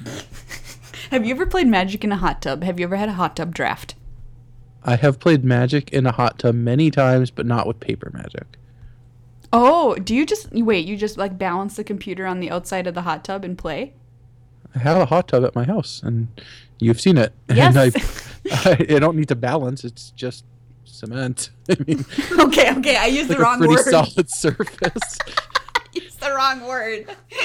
Have you ever played Magic in a hot tub? Have you ever had a hot tub draft? I have played Magic in a hot tub many times, but not with paper Magic. Oh, do you just wait? You just like balance the computer on the outside of the hot tub and play? I have a hot tub at my house, and you've seen it. Yes. And I, I, I don't need to balance. It's just cement. I mean, okay, okay. I used like the a wrong pretty word. solid surface. Used the wrong word.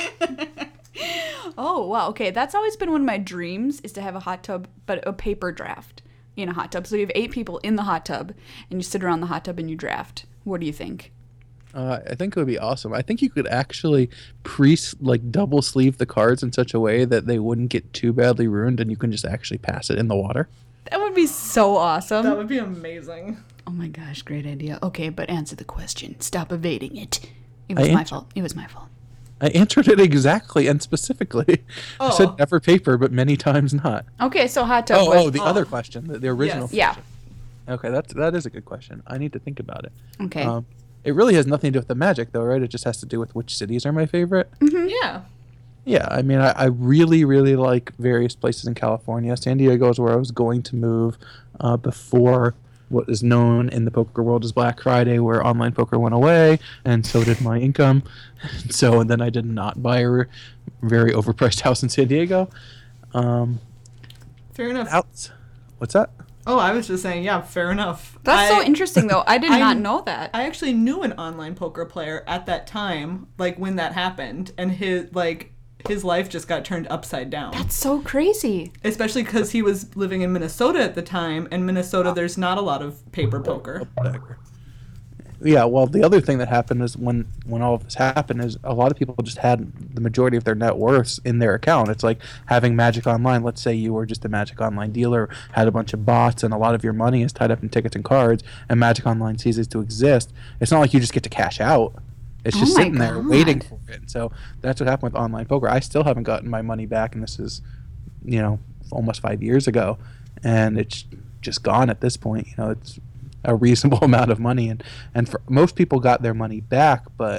Oh wow. Okay, that's always been one of my dreams is to have a hot tub, but a paper draft in a hot tub. So you have eight people in the hot tub, and you sit around the hot tub and you draft. What do you think? Uh, I think it would be awesome. I think you could actually pre like double sleeve the cards in such a way that they wouldn't get too badly ruined, and you can just actually pass it in the water. That would be so awesome. That would be amazing. Oh my gosh, great idea. Okay, but answer the question. Stop evading it. It was I my answered. fault. It was my fault. I answered it exactly and specifically. I Oh. said never paper, but many times not. Okay, so hot tub Oh, was oh, the other question, the, the original. Yes. Yeah. question. Okay, that's that is a good question. I need to think about it. Okay. Um, it really has nothing to do with the magic, though, right? It just has to do with which cities are my favorite. Yeah. Yeah, I mean, I, I really, really like various places in California. San Diego is where I was going to move uh, before what is known in the poker world as Black Friday, where online poker went away, and so did my income. So and then I did not buy a re- very overpriced house in San Diego. Um, Fair enough. out. What's that? Oh, I was just saying, yeah, fair enough. That's I, so interesting, though. I did I- not know that. I actually knew an online poker player at that time, like when that happened, and his like his life just got turned upside down. That's so crazy. Especially because he was living in Minnesota at the time, and Minnesota, there's not a lot of paper poker. Dagger. Yeah, well, the other thing that happened is when when all of this happened is a lot of people just had the majority of their net worths in their account. It's like having Magic Online. Let's say you were just a Magic Online dealer, had a bunch of bots, and a lot of your money is tied up in tickets and cards, and Magic Online ceases to exist. It's not like you just get to cash out. It's Oh just my sitting there God. waiting for it. And so that's what happened with online poker. I still haven't gotten my money back, and this is, you know, almost five years ago, and it's just gone at this point. You know, it's a reasonable amount of money, and and for most people got their money back, but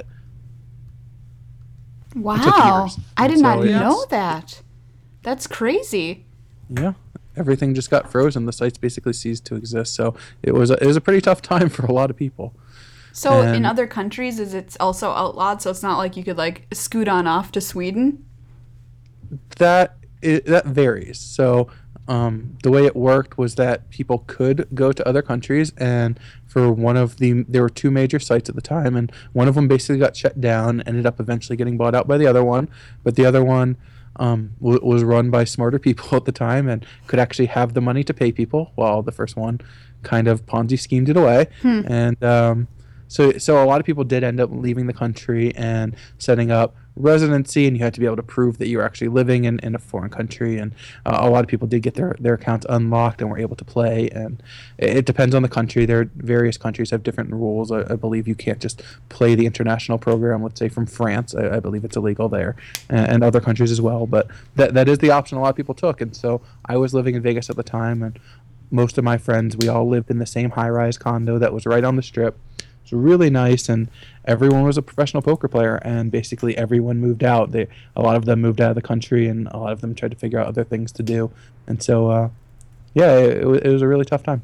Wow. years. I did So not it's- know that. That's crazy. yeah, everything just got frozen. The sites basically ceased to exist. So it was a, it was a pretty tough time for a lot of people. So in And- other countries, is it also outlawed? So it's not like you could like scoot on off to Sweden? That i that varies. So um, the way it worked was that people could go to other countries, and for one of the there were two major sites at the time, and one of them basically got shut down. Ended up eventually getting bought out by the other one, but the other one um, w- was run by smarter people at the time and could actually have the money to pay people, while the first one kind of Ponzi schemed it away. And um, so so a lot of people did end up leaving the country and setting up residency, and you had to be able to prove that you were actually living in, in a foreign country, and uh, a lot of people did get their, their accounts unlocked and were able to play. And it, it depends on the country. There are various countries have different rules. I, I believe you can't just play the international program. Let's say from France, I, I believe it's illegal there, and, and other countries as well. But that that is the option a lot of people took. And so I was living in Vegas at the time, and most of my friends, we all lived in the same high-rise condo that was right on the strip. It was really nice, and everyone was a professional poker player, and basically everyone moved out. They, a lot of them moved out of the country, and a lot of them tried to figure out other things to do. And so, uh, yeah, it, it, wa- it was a really tough time.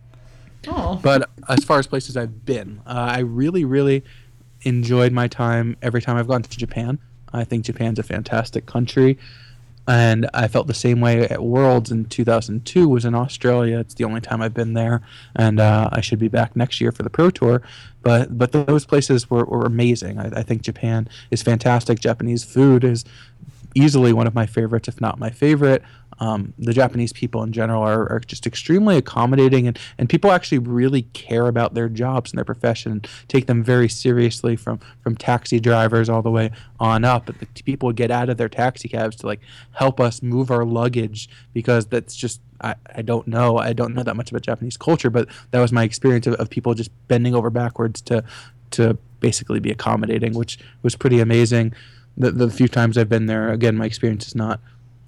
Oh. But as far as places I've been, uh, I really, really enjoyed my time every time I've gone to Japan. I think Japan's a fantastic country. And I felt the same way at Worlds in two thousand two, was in Australia. It's the only time I've been there, and uh, I should be back next year for the Pro Tour. But but those places were, were amazing. I, I think Japan is fantastic. Japanese food is easily one of my favorites, if not my favorite. Um, the Japanese people in general are, are just extremely accommodating, and, and people actually really care about their jobs and their profession, and take them very seriously, from, from taxi drivers all the way on up. The people would get out of their taxi cabs to like help us move our luggage, because that's just, I, I don't know. I don't know that much about Japanese culture, but that was my experience of, of people just bending over backwards to to basically be accommodating, which was pretty amazing. The, the few times I've been there, again, my experience is not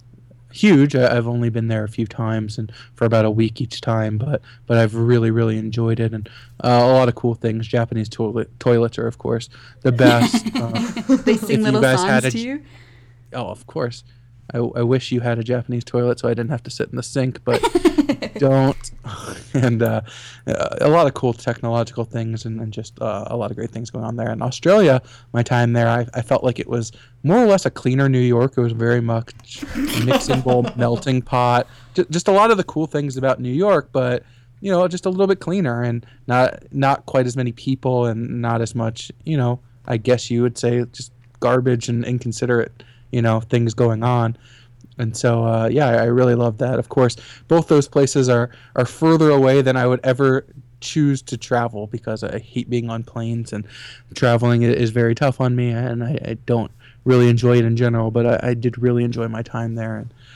huge. I, I've only been there a few times and for about a week each time, but but I've really really enjoyed it, and uh, a lot of cool things. Japanese toilet toilets are of course the best. uh, They sing you little guys songs had a to j- you? oh, of course. I, I wish you had a Japanese toilet so I didn't have to sit in the sink, but don't. And uh, uh, a lot of cool technological things, and, and just uh, a lot of great things going on there. In Australia, my time there, I, I felt like it was more or less a cleaner New York. It was very much mixing bowl, melting pot, just, just a lot of the cool things about New York, but you know, just a little bit cleaner, and not not quite as many people, and not as much, you know, I guess you would say just garbage and inconsiderate, you know, things going on. And so, uh, yeah, I I really love that. Of course, both those places are, are further away than I would ever choose to travel, because I hate being on planes, and traveling i- is very tough on me, and I, I don't really enjoy it in general. But I, I did really enjoy my time there, and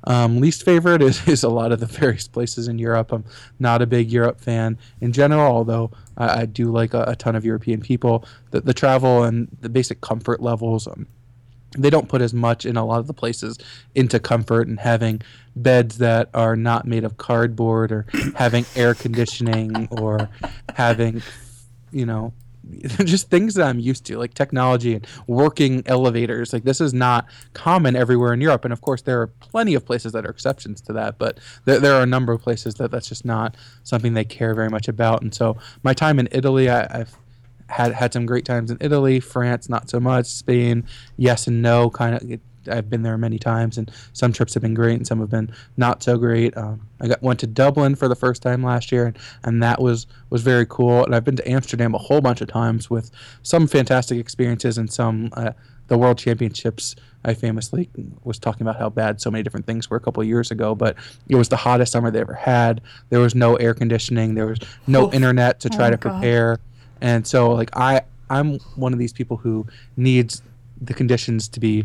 Um, least favorite is, is a lot of the various places in Europe. I'm not a big Europe fan in general, although I, I do like a, a ton of European people. The, the travel and the basic comfort levels, um, they don't put as much in a lot of the places into comfort and having beds that are not made of cardboard or having air conditioning or having, you know, just things that I'm used to, like technology and working elevators. Like this is not common everywhere in Europe. And of course, there are plenty of places that are exceptions to that, but there, there are a number of places that that's just not something they care very much about. And so my time in Italy, I, I've had had some great times in Italy, France, not so much, Spain, yes and no, kind of. I've been there many times, and some trips have been great, and some have been not so great. Um, I got went to Dublin for the first time last year, and, and that was was very cool. And I've been to Amsterdam a whole bunch of times with some fantastic experiences and some uh, the World Championships. I famously was talking about how bad so many different things were a couple of years ago, but it was the hottest summer they ever had. There was no air conditioning. There was no Oof. internet to try Oh, to God. prepare, and so like I I'm one of these people who needs the conditions to be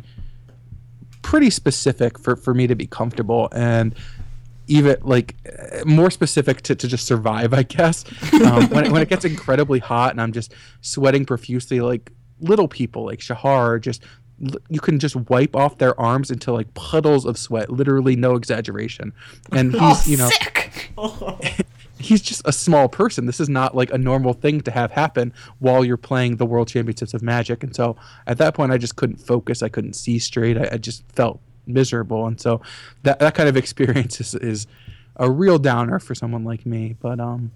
pretty specific for, for me to be comfortable, and even like uh, more specific to, to just survive, I guess. Um, when, it, when it gets incredibly hot and I'm just sweating profusely, like little people like Shahar, just you can just wipe off their arms into like puddles of sweat, literally no exaggeration. And he's, Oh, you know, sick. he's just a small person. This is not like a normal thing to have happen while you're playing the World Championships of Magic. And so at that point, I just couldn't focus. I couldn't see straight. I, I just felt miserable. And so that that kind of experience is, is a real downer for someone like me. But um,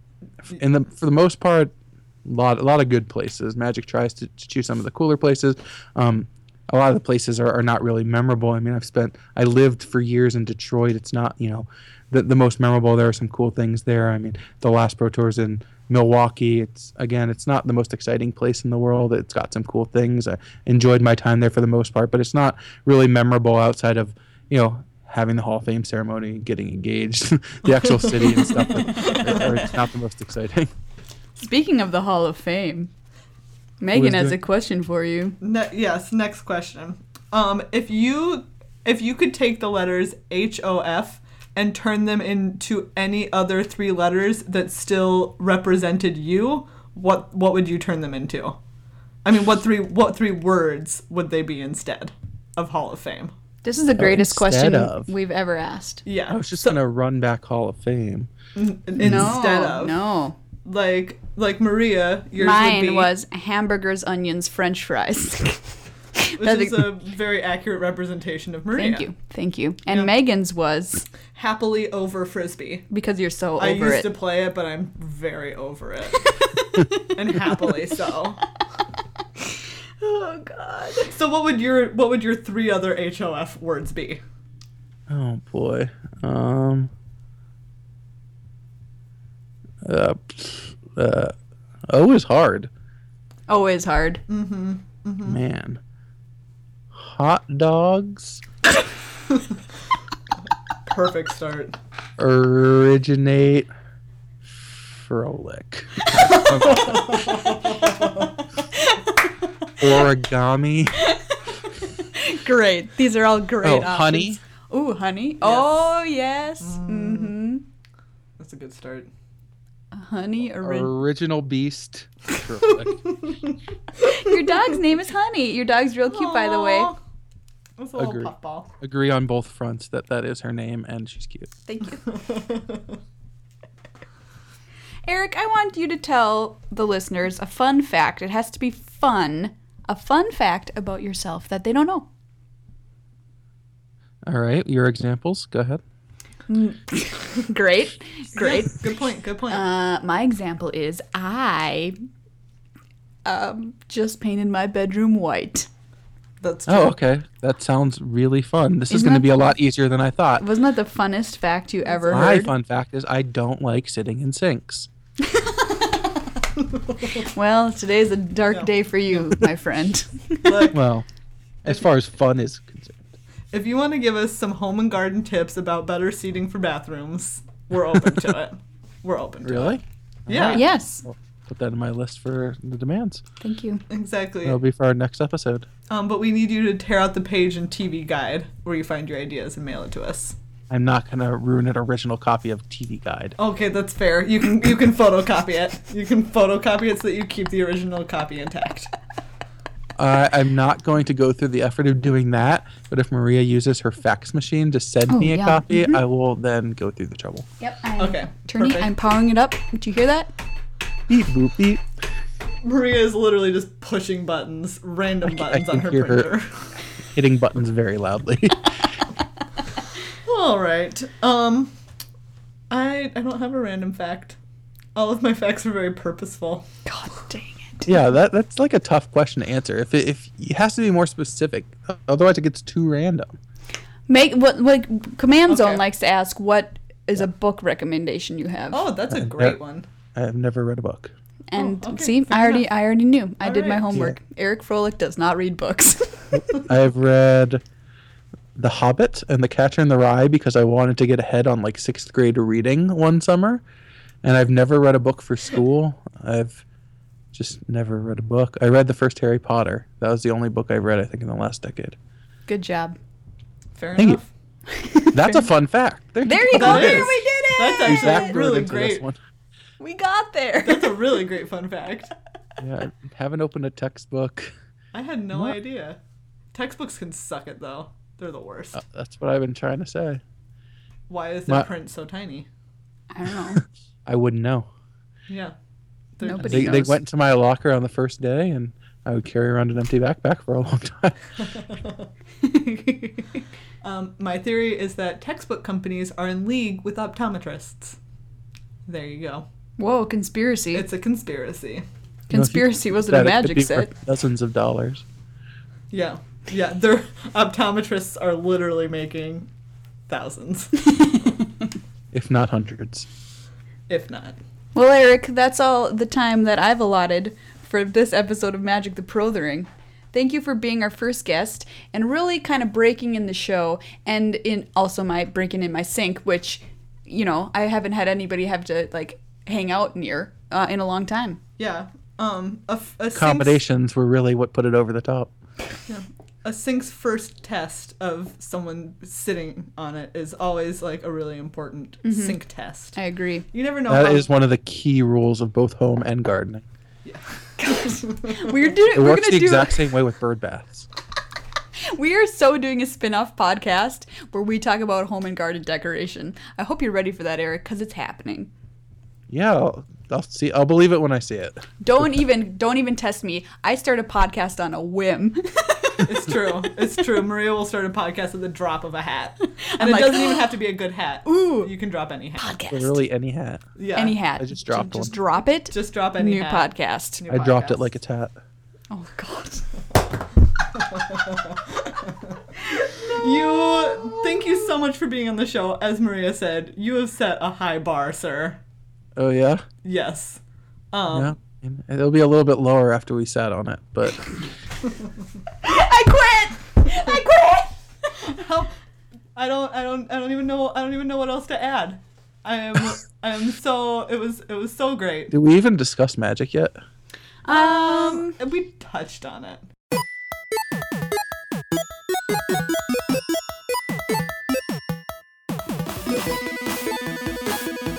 in the for the most part, a lot a lot of good places. Magic tries to, to choose some of the cooler places. Um, a lot of the places are, are not really memorable. I mean, I've spent I lived for years in Detroit. It's not, you know, the the most memorable. There are some cool things there. I mean, the last Pro Tour's in Milwaukee. It's again, it's not the most exciting place in the world. It's got some cool things. I enjoyed my time there for the most part, but it's not really memorable outside of, you know, having the Hall of Fame ceremony, getting engaged, the actual city and stuff. Are, are, it's not the most exciting. Speaking of the Hall of Fame, Megan is has doing- a question for you. Ne- yes, next question. Um, if you if you could take the letters H O F and turn them into any other three letters that still represented you, what what would you turn them into? I mean, what three what three words would they be instead of Hall of Fame? This is the greatest question instead of. we've ever asked. Yeah. I was just so, gonna run back Hall of Fame. n- instead no, of no. like like Maria, yours would Mine be, was hamburgers, onions, French fries. which That'd is be- a very accurate representation of Maria. Thank you, thank you. And Yeah. Megan's was Happily over frisbee. because you're so I over used it. to play it, but I'm very over it, and happily so. Oh God. So what would your what would your three other H O F words be? Oh boy. Um. Uh. Uh. O is hard. Always hard. Man. Hot dogs Perfect start. originate Frolic. Origami. Great. These are all great Oh, options. honey. Ooh, honey. Oh yes. Mm-hmm. That's a good start. Honey. Ori- Original beast. Frolic. Your dog's name is Honey. Your dog's real cute, by the way. Aw. That's a little Agree. puffball. Agree on both fronts that that is her name and she's cute. Thank you. Eric, I want you to tell the listeners a fun fact. It has to be fun. A fun fact about yourself that they don't know. All right, your examples. Go ahead. Great. Great. Yeah, good point. Good point. Uh, my example is I um, just painted my bedroom white. That's true. Oh, okay. That sounds really fun. This is Isn't going to that be a fun? lot easier than I thought. Wasn't that the funnest fact you ever My heard? fun fact is I don't like sitting in sinks. Well, today's a dark No. day for you, my friend. Look, Well, as far as fun is concerned. if you want to give us some home and garden tips about better seating for bathrooms, we're open to it. We're open to it. Really? Yeah. Yes. put that in my list for the demands. Thank you. Exactly. That'll be for our next episode. Um, but we need you to tear out the page in T V Guide where you find your ideas and mail it to us. I'm not going to ruin an original copy of T V Guide. Okay, that's fair. You can you can photocopy it. You can photocopy it so that you keep the original copy intact. Uh, I'm not going to go through the effort of doing that, but if Maria uses her fax machine to send Oh, me a yeah. copy, Mhm. I will then go through the trouble. Yep. I'm, Okay, Turney, perfect. I'm powering it up. Did you hear that? Beep, boop, beep. Maria is literally just pushing buttons, random buttons I on can her hear her. printer. Hitting buttons very loudly. All right. Um, I I don't have a random fact. All of my facts are very purposeful. God dang it. Yeah, that that's like a tough question to answer. If it, if it has to be more specific, otherwise it gets too random. Make what what Command Zone Okay. likes to ask. What is a book recommendation you have? Oh, that's a Uh, great that- one. I have never read a book. and oh, okay, see, fair I already enough. I already knew. I All did my right. homework. Eric Froelich does not read books. I have read The Hobbit and The Catcher in the Rye because I wanted to get ahead on like sixth grade reading one summer, and I've never read a book for school. I've just never read a book. I read the first Harry Potter. That was the only book I've read, I think, in the last decade. Good job. Fair Thank you. enough. That's a fun fact. There you go. That There is. we did it. That's We actually backdoored really into this great. one. We got there. That's a really great fun fact. Yeah, I haven't opened a textbook. I had no What? idea. Textbooks can suck it though. They're the worst. Uh, that's what I've been trying to say. Why is their my- print so tiny? I don't know. I wouldn't know. Yeah. They're- Nobody They, they knows. went to my locker on the first day, and I would carry around an empty backpack for a long time. um, my theory is that textbook companies are in league with optometrists. There you go. Whoa, conspiracy. It's a conspiracy. Conspiracy You know, if you wasn't a that, it could magic be for set. Dozens of dollars. Yeah. Yeah. Their optometrists are literally making thousands, If not hundreds. if not. Well, Eric, that's all the time that I've allotted for this episode of Magic the Prothering. Thank you for being our first guest and really kind of breaking in the show, and in also my breaking in my sink, which, you know, I haven't had anybody have to like hang out near uh, in a long time. Yeah. Um. A, f- a Sync's- Combinations were really what put it over the top. Yeah. A sync's first test of someone sitting on it is always like a really important sync test. I agree. You never know That how. is one of the key rules of both home and gardening. Yeah. We're doing. It We're works gonna the do. exact same way with bird baths. We are so doing a spin-off podcast where we talk about home and garden decoration. I hope you're ready for that, Eric, because it's happening. Yeah, I'll, I'll see. I'll believe it when I see it. Don't even don't even test me. I start a podcast on a whim. It's true. It's true. Maria will start a podcast with the drop of a hat. And I'm it like, doesn't even have to be a good hat. Ooh. You can drop any hat. Podcast. Literally any hat. Yeah. Any hat. I just dropped Just one. drop it. Just drop any New hat. podcast. New I dropped it podcast. like a tat. Oh God. You, thank you so much for being on the show. As Maria said, you have set a high bar, sir. Oh yeah. Yes. Um, Yeah. And it'll be a little bit lower after we sat on it, but I quit. I quit. Help. I don't I don't I don't even know I don't even know what else to add. I am I am so it was it was so great. did we even discuss magic yet? Um. And we touched on it.